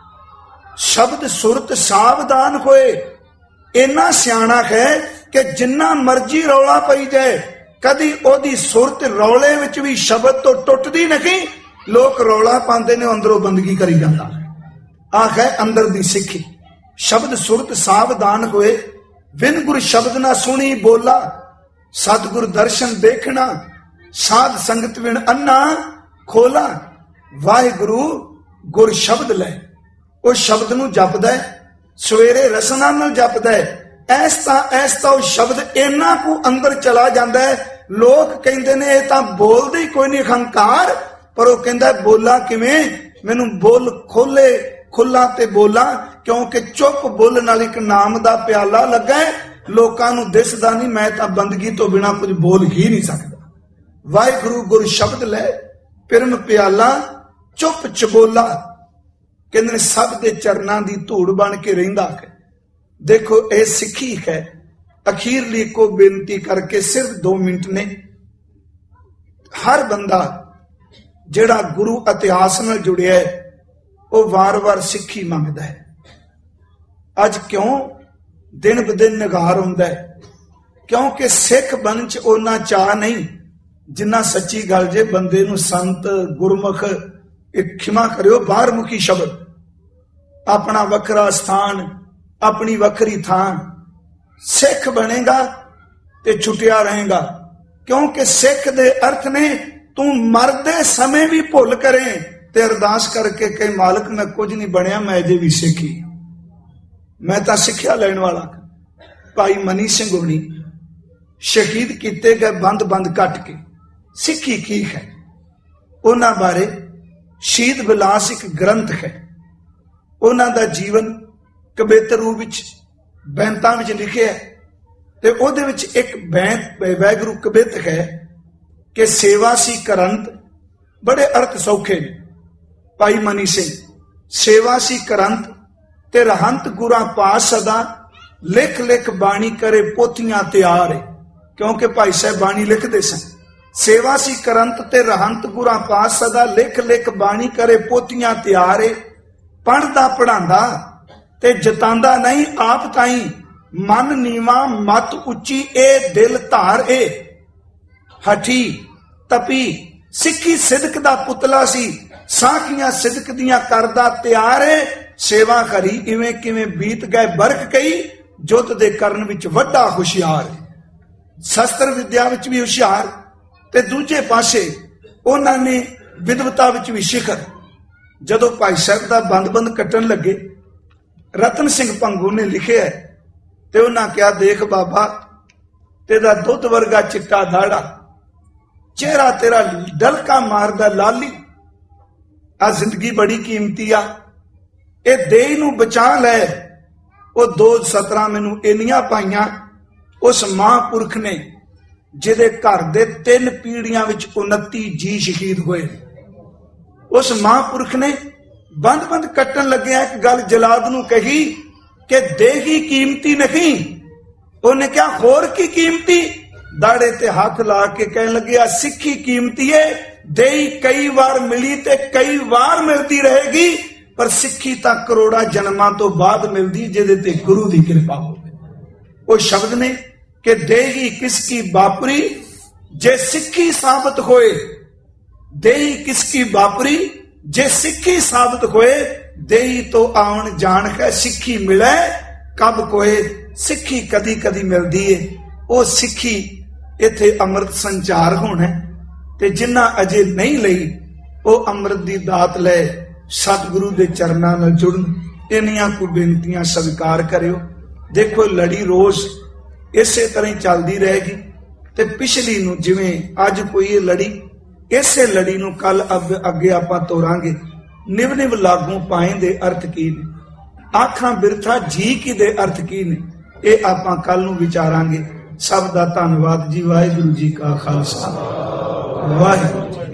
शब्द सुरत सावधान होए, इन्ना सियाणा है कि जिन्ना मर्जी रौला पई जाए, कदी ओदी सुरत रौले विच भी शब्द तो टुटदी नहीं। लोग रौला पांदे ने, अंदरों बंदगी करी जांदा। आ है अंदर दी सिੱਖੀ। शब्द सुरत सावधान होए, बिन गुर शब्द ना सुनी बोला। सतगुर दर्शन देखना, साध संगत बिन अन्ना खोला। वाहिगुरु गुर शब्द लै, उस शब्द नूं जपदा है, सवेरे रसना नाल जपदा है। ऐसता उस शब्द इन्ना को अंदर चला जाता है। लोग कहते ने ये तां बोलदे ही कोई नहीं, हंकार, पर वो कहंदा बोला किवें, मैनूं बोल खोले खुला ते बोला, क्योंकि चुप बुल नाल एक नाम दा प्याला लगा है। लोकां नूं दिसदा नहीं, मैं तां बंदगी तो बिना कुछ बोल ही नहीं सकदा। वाहिगुरु गुर शब्द लै, पिरम प्याला चुप चबोला। कहंदे सब दे चरनां दी धूड़ बन के रहिंदा है। देखो ये सिੱਖੀ है। अखीरली को बेनती करके सिर्फ 2 मिनट ने, हर बंदा जिहड़ा गुरु इतिहास नाल जुड़िया है ਉਹ ਵਾਰ-ਵਾਰ ਸਿੱਖੀ ਮੰਗਦਾ ਹੈ। ਅੱਜ ਕਿਉਂ ਦਿਨ ਬਦਿਨ ਨਿਗਾਰ ਹੁੰਦਾ ਹੈ? ਕਿਉਂਕਿ ਸਿੱਖ ਬਣਨ ਚ ਉਹਨਾਂ ਚਾਹ ਨਹੀਂ ਜਿੰਨਾ ਸੱਚੀ ਗੱਲ ਜੇ ਬੰਦੇ ਨੂੰ ਸੰਤ ਗੁਰਮੁਖ, ਇੱਕ ਖਿਮਾ ਕਰਿਓ ਬਾਹਰਮੁਖੀ ਸ਼ਬਦ, ਆਪਣਾ ਵੱਖਰਾ ਸਥਾਨ, ਆਪਣੀ ਵੱਖਰੀ ਥਾਂ। ਸਿੱਖ ਬਣੇਗਾ ਤੇ ਛੁੱਟਿਆ ਰਹੇਗਾ, ਕਿਉਂਕਿ ਸਿੱਖ ਦੇ ਅਰਥ ਨੇ ਤੂੰ ਮਰਦੇ ਸਮੇਂ ਵੀ ਭੁੱਲ ਕਰੇ ਤੇ ਅਰਦਾਸ ਕਰਕੇ ਕਹੇ ਮਾਲਕ ਮੈਂ ਕੁਝ ਨਹੀਂ ਬਣਿਆ, ਮੈਂ ਅਜੇ ਵੀ ਸਿੱਖੀ, ਮੈਂ ਤਾਂ ਸਿੱਖਿਆ ਲੈਣ ਵਾਲਾ। ਭਾਈ ਮਨੀ ਸਿੰਘ ਹੁਣੀ ਸ਼ਹੀਦ ਕੀਤੇ ਗਏ ਬੰਦ ਕੱਟ ਕੇ। ਸਿੱਖੀ ਕੀ ਹੈ? ਉਹਨਾਂ ਬਾਰੇ ਸ਼ਹੀਦ ਵਿਲਾਸ ਇੱਕ ਗ੍ਰੰਥ ਹੈ। ਉਹਨਾਂ ਦਾ ਜੀਵਨ ਕਵਿਤਰ ਰੂਪ ਵਿੱਚ ਬੈਂਤਾਂ ਵਿੱਚ ਲਿਖਿਆ ਹੈ ਤੇ ਉਹਦੇ ਵਿੱਚ ਇੱਕ ਬੈਂਤ ਵੈਗੁਰੂ ਕਵਿਤ ਹੈ ਕਿ ਸੇਵਾ ਸੀ ਕਰੰਤ, ਬੜੇ ਅਰਥ ਸੌਖੇ ਨੇ। ਭਾਈ ਮਨੀ ਸਿੰਘ ਸੇਵਾ ਸੀ ਕਰੰਤ ਤੇ ਰਹੰਤ ਗੁਰਾਂ ਪਾਸ ਸਦਾ, ਲਿਖ ਲਿਖ ਬਾਣੀ ਕਰੇ ਪੋਥੀਆਂ ਤਿਆਰ। ਕਿਉਂਕਿ ਭਾਈ ਸਾਹਿਬ ਬਾਣੀ ਲਿਖਦੇ ਸਨ। ਸੇਵਾ ਸੀ ਕਰੰਤ ਤੇ ਰਹੰਤ ਗੁਰਾਂ ਪਾਸ ਸਦਾ, ਲਿਖ ਲਿਖ ਬਾਣੀ ਕਰੇ ਪੋਥੀਆਂ ਤਿਆਰ। ਪੜ੍ਹਦਾ ਪੜ੍ਹਾਉਂਦਾ ਤੇ ਜਤਾਂਦਾ ਨਹੀਂ ਆਪ ਤਾਈ, ਮਨ ਨੀਵਾ ਮਤ ਉੱਚੀ ਇਹ ਦਿਲ ਧਾਰ। ਹਠੀ ਤਪੀ ਸਿੱਖੀ ਸਿਦਕ ਦਾ ਪੁਤਲਾ ਸੀ, ਸਾਖੀਆਂ ਸਿਦਕ ਦੀਆਂ ਕਰਦਾ ਤਿਆਰ। ਸੇਵਾ ਕਰੀ ਇਵੇਂ ਕਿਵੇਂ ਬੀਤ ਗਏ ਬਰਕ ਕਈ, ਜੁੱਧ ਦੇ ਕਰਨ ਵਿੱਚ ਵੱਡਾ ਹੁਸ਼ਿਆਰ। ਸ਼ਸਤਰ ਵਿਦਿਆ ਵਿੱਚ ਵੀ ਹੁਸ਼ਿਆਰ ਤੇ ਦੂਜੇ ਪਾਸੇ ਉਹਨਾਂ ਨੇ ਵਿਦਵਤਾ ਵਿੱਚ ਵੀ ਸਿਖਰ। ਜਦੋਂ ਭਾਈ ਸਾਹਿਬ ਦਾ ਬੰਦ ਕੱਟਣ ਲੱਗੇ, ਰਤਨ ਸਿੰਘ ਭੰਗੂ ਨੇ ਲਿਖਿਆ ਤੇ ਉਹਨਾਂ ਕਿਹਾ ਦੇਖ ਬਾਬਾ, ਤੇਰਾ ਦੁੱਧ ਵਰਗਾ ਚਿੱਟਾ ਦਾੜਾ, ਚਿਹਰਾ ਤੇਰਾ ਡਲਕਾ ਮਾਰਦਾ ਲਾਲੀ, ਆ ਜ਼ਿੰਦਗੀ ਬੜੀ ਕੀਮਤੀ ਆ, ਇਹ ਦੇਹ ਨੂੰ ਬਚਾ ਲੈ। ਉਹ 2 ਮੈਨੂੰ ਇੰਨੀਆਂ ਪਾਈਆਂ ਉਸ ਮਹਾਂਪੁਰਖ ਨੇ ਜਿਹਦੇ ਘਰ ਦੇ 3 ਪੀੜ੍ਹੀਆਂ ਵਿੱਚ 29 ਜੀ ਸ਼ਹੀਦ ਹੋਏ। ਉਸ ਮਹਾਂਪੁਰਖ ਨੇ ਬੰਦ ਕੱਟਣ ਲੱਗਿਆ ਇੱਕ ਗੱਲ ਜਲਾਦ ਨੂੰ ਕਹੀ ਕਿ ਦੇਹ ਹੀ ਕੀਮਤੀ ਨਹੀਂ। ਉਹਨੇ ਕਿਹਾ ਹੋਰ ਕੀ ਕੀਮਤੀ? ਦਾੜੇ ਤੇ ਹੱਥ ਲਾ ਕੇ ਕਹਿਣ ਲੱਗਿਆ ਸਿੱਖੀ ਕੀਮਤੀ ਹੈ। ਦੇਹੀ ਕਈ ਵਾਰ ਮਿਲੀ ਤੇ ਕਈ ਵਾਰ ਮਿਲਦੀ ਰਹੇਗੀ, ਪਰ ਸਿੱਖੀ ਤਾਂ ਕਰੋੜਾਂ ਜਨਮਾਂ ਤੋਂ ਬਾਅਦ ਮਿਲਦੀ ਜਿਹਦੇ ਤੇ ਗੁਰੂ ਦੀ ਕਿਰਪਾ ਹੋਵੇ। ਉਹ ਸ਼ਬਦ ਨੇ ਕਿ ਦੇਹੀ ਕਿਸ ਕੀ ਬਾਪਰੀ ਜੇ ਸਿੱਖੀ ਸਾਬਤ ਹੋਏ, ਦੇਹੀ ਕਿਸ ਕੀ ਬਾਪਰੀ ਜੇ ਸਿੱਖੀ ਸਾਬਤ ਹੋਏ, ਦੇਹੀ ਤੋਂ ਆਉਣ ਜਾਣ ਹੈ ਸਿੱਖੀ ਮਿਲੇ ਕਬ ਕੋਏ। ਸਿੱਖੀ ਕਦੀ ਕਦੀ ਮਿਲਦੀ ਏ, ਉਹ ਸਿੱਖੀ ਇੱਥੇ ਅੰਮ੍ਰਿਤ ਸੰਚਾਰ ਹੋਣਾ ਤੇ ਜਿਨ੍ਹਾਂ ਅਜੇ ਨਹੀਂ ਲਈ ਉਹ ਅੰਮ੍ਰਿਤ ਦੀ ਦਾਤ ਲੈ ਸਤਿਗੁਰੂ ਦੇ ਚਰਨਾਂ ਨਾਲ ਜੁੜਨ। ਇੰਨੀਆਂ ਕੁ ਬੇਨਤੀਆਂ ਸਵੀਕਾਰ ਕਰਿਓ। ਦੇਖੋ ਲੜੀ ਰੋਜ਼ ਇਸੇ ਤਰ੍ਹਾਂ ਹੀ ਚੱਲਦੀ ਰਹੇਗੀ ਤੇ ਪਿਛਲੀ ਨੂੰ ਜਿਵੇਂ ਅੱਜ ਕੋਈ ਇਹ ਲੜੀ, ਇਸੇ ਲੜੀ ਨੂੰ ਕੱਲ ਅੱਗੇ ਆਪਾਂ ਤੋਰਾਂਗੇ। ਨਿਵ ਨਿਵ ਲਾਗੂ ਪਾਏ ਦੇ ਅਰਥ ਕੀ ਨੇ, ਆਖਾਂ ਬਿਰਥਾ ਜੀ ਕੀ ਦੇ ਅਰਥ ਕੀ ਨੇ, ਇਹ ਆਪਾਂ ਕੱਲ ਨੂੰ ਵਿਚਾਰਾਂਗੇ। ਸਭ ਦਾ ਧੰਨਵਾਦ ਜੀ। ਵਾਹਿਗੁਰੂ ਜੀ ਕਾ ਖਾਲਸਾ, ਵਾਹਿਗੁਰੂ ਜੀ।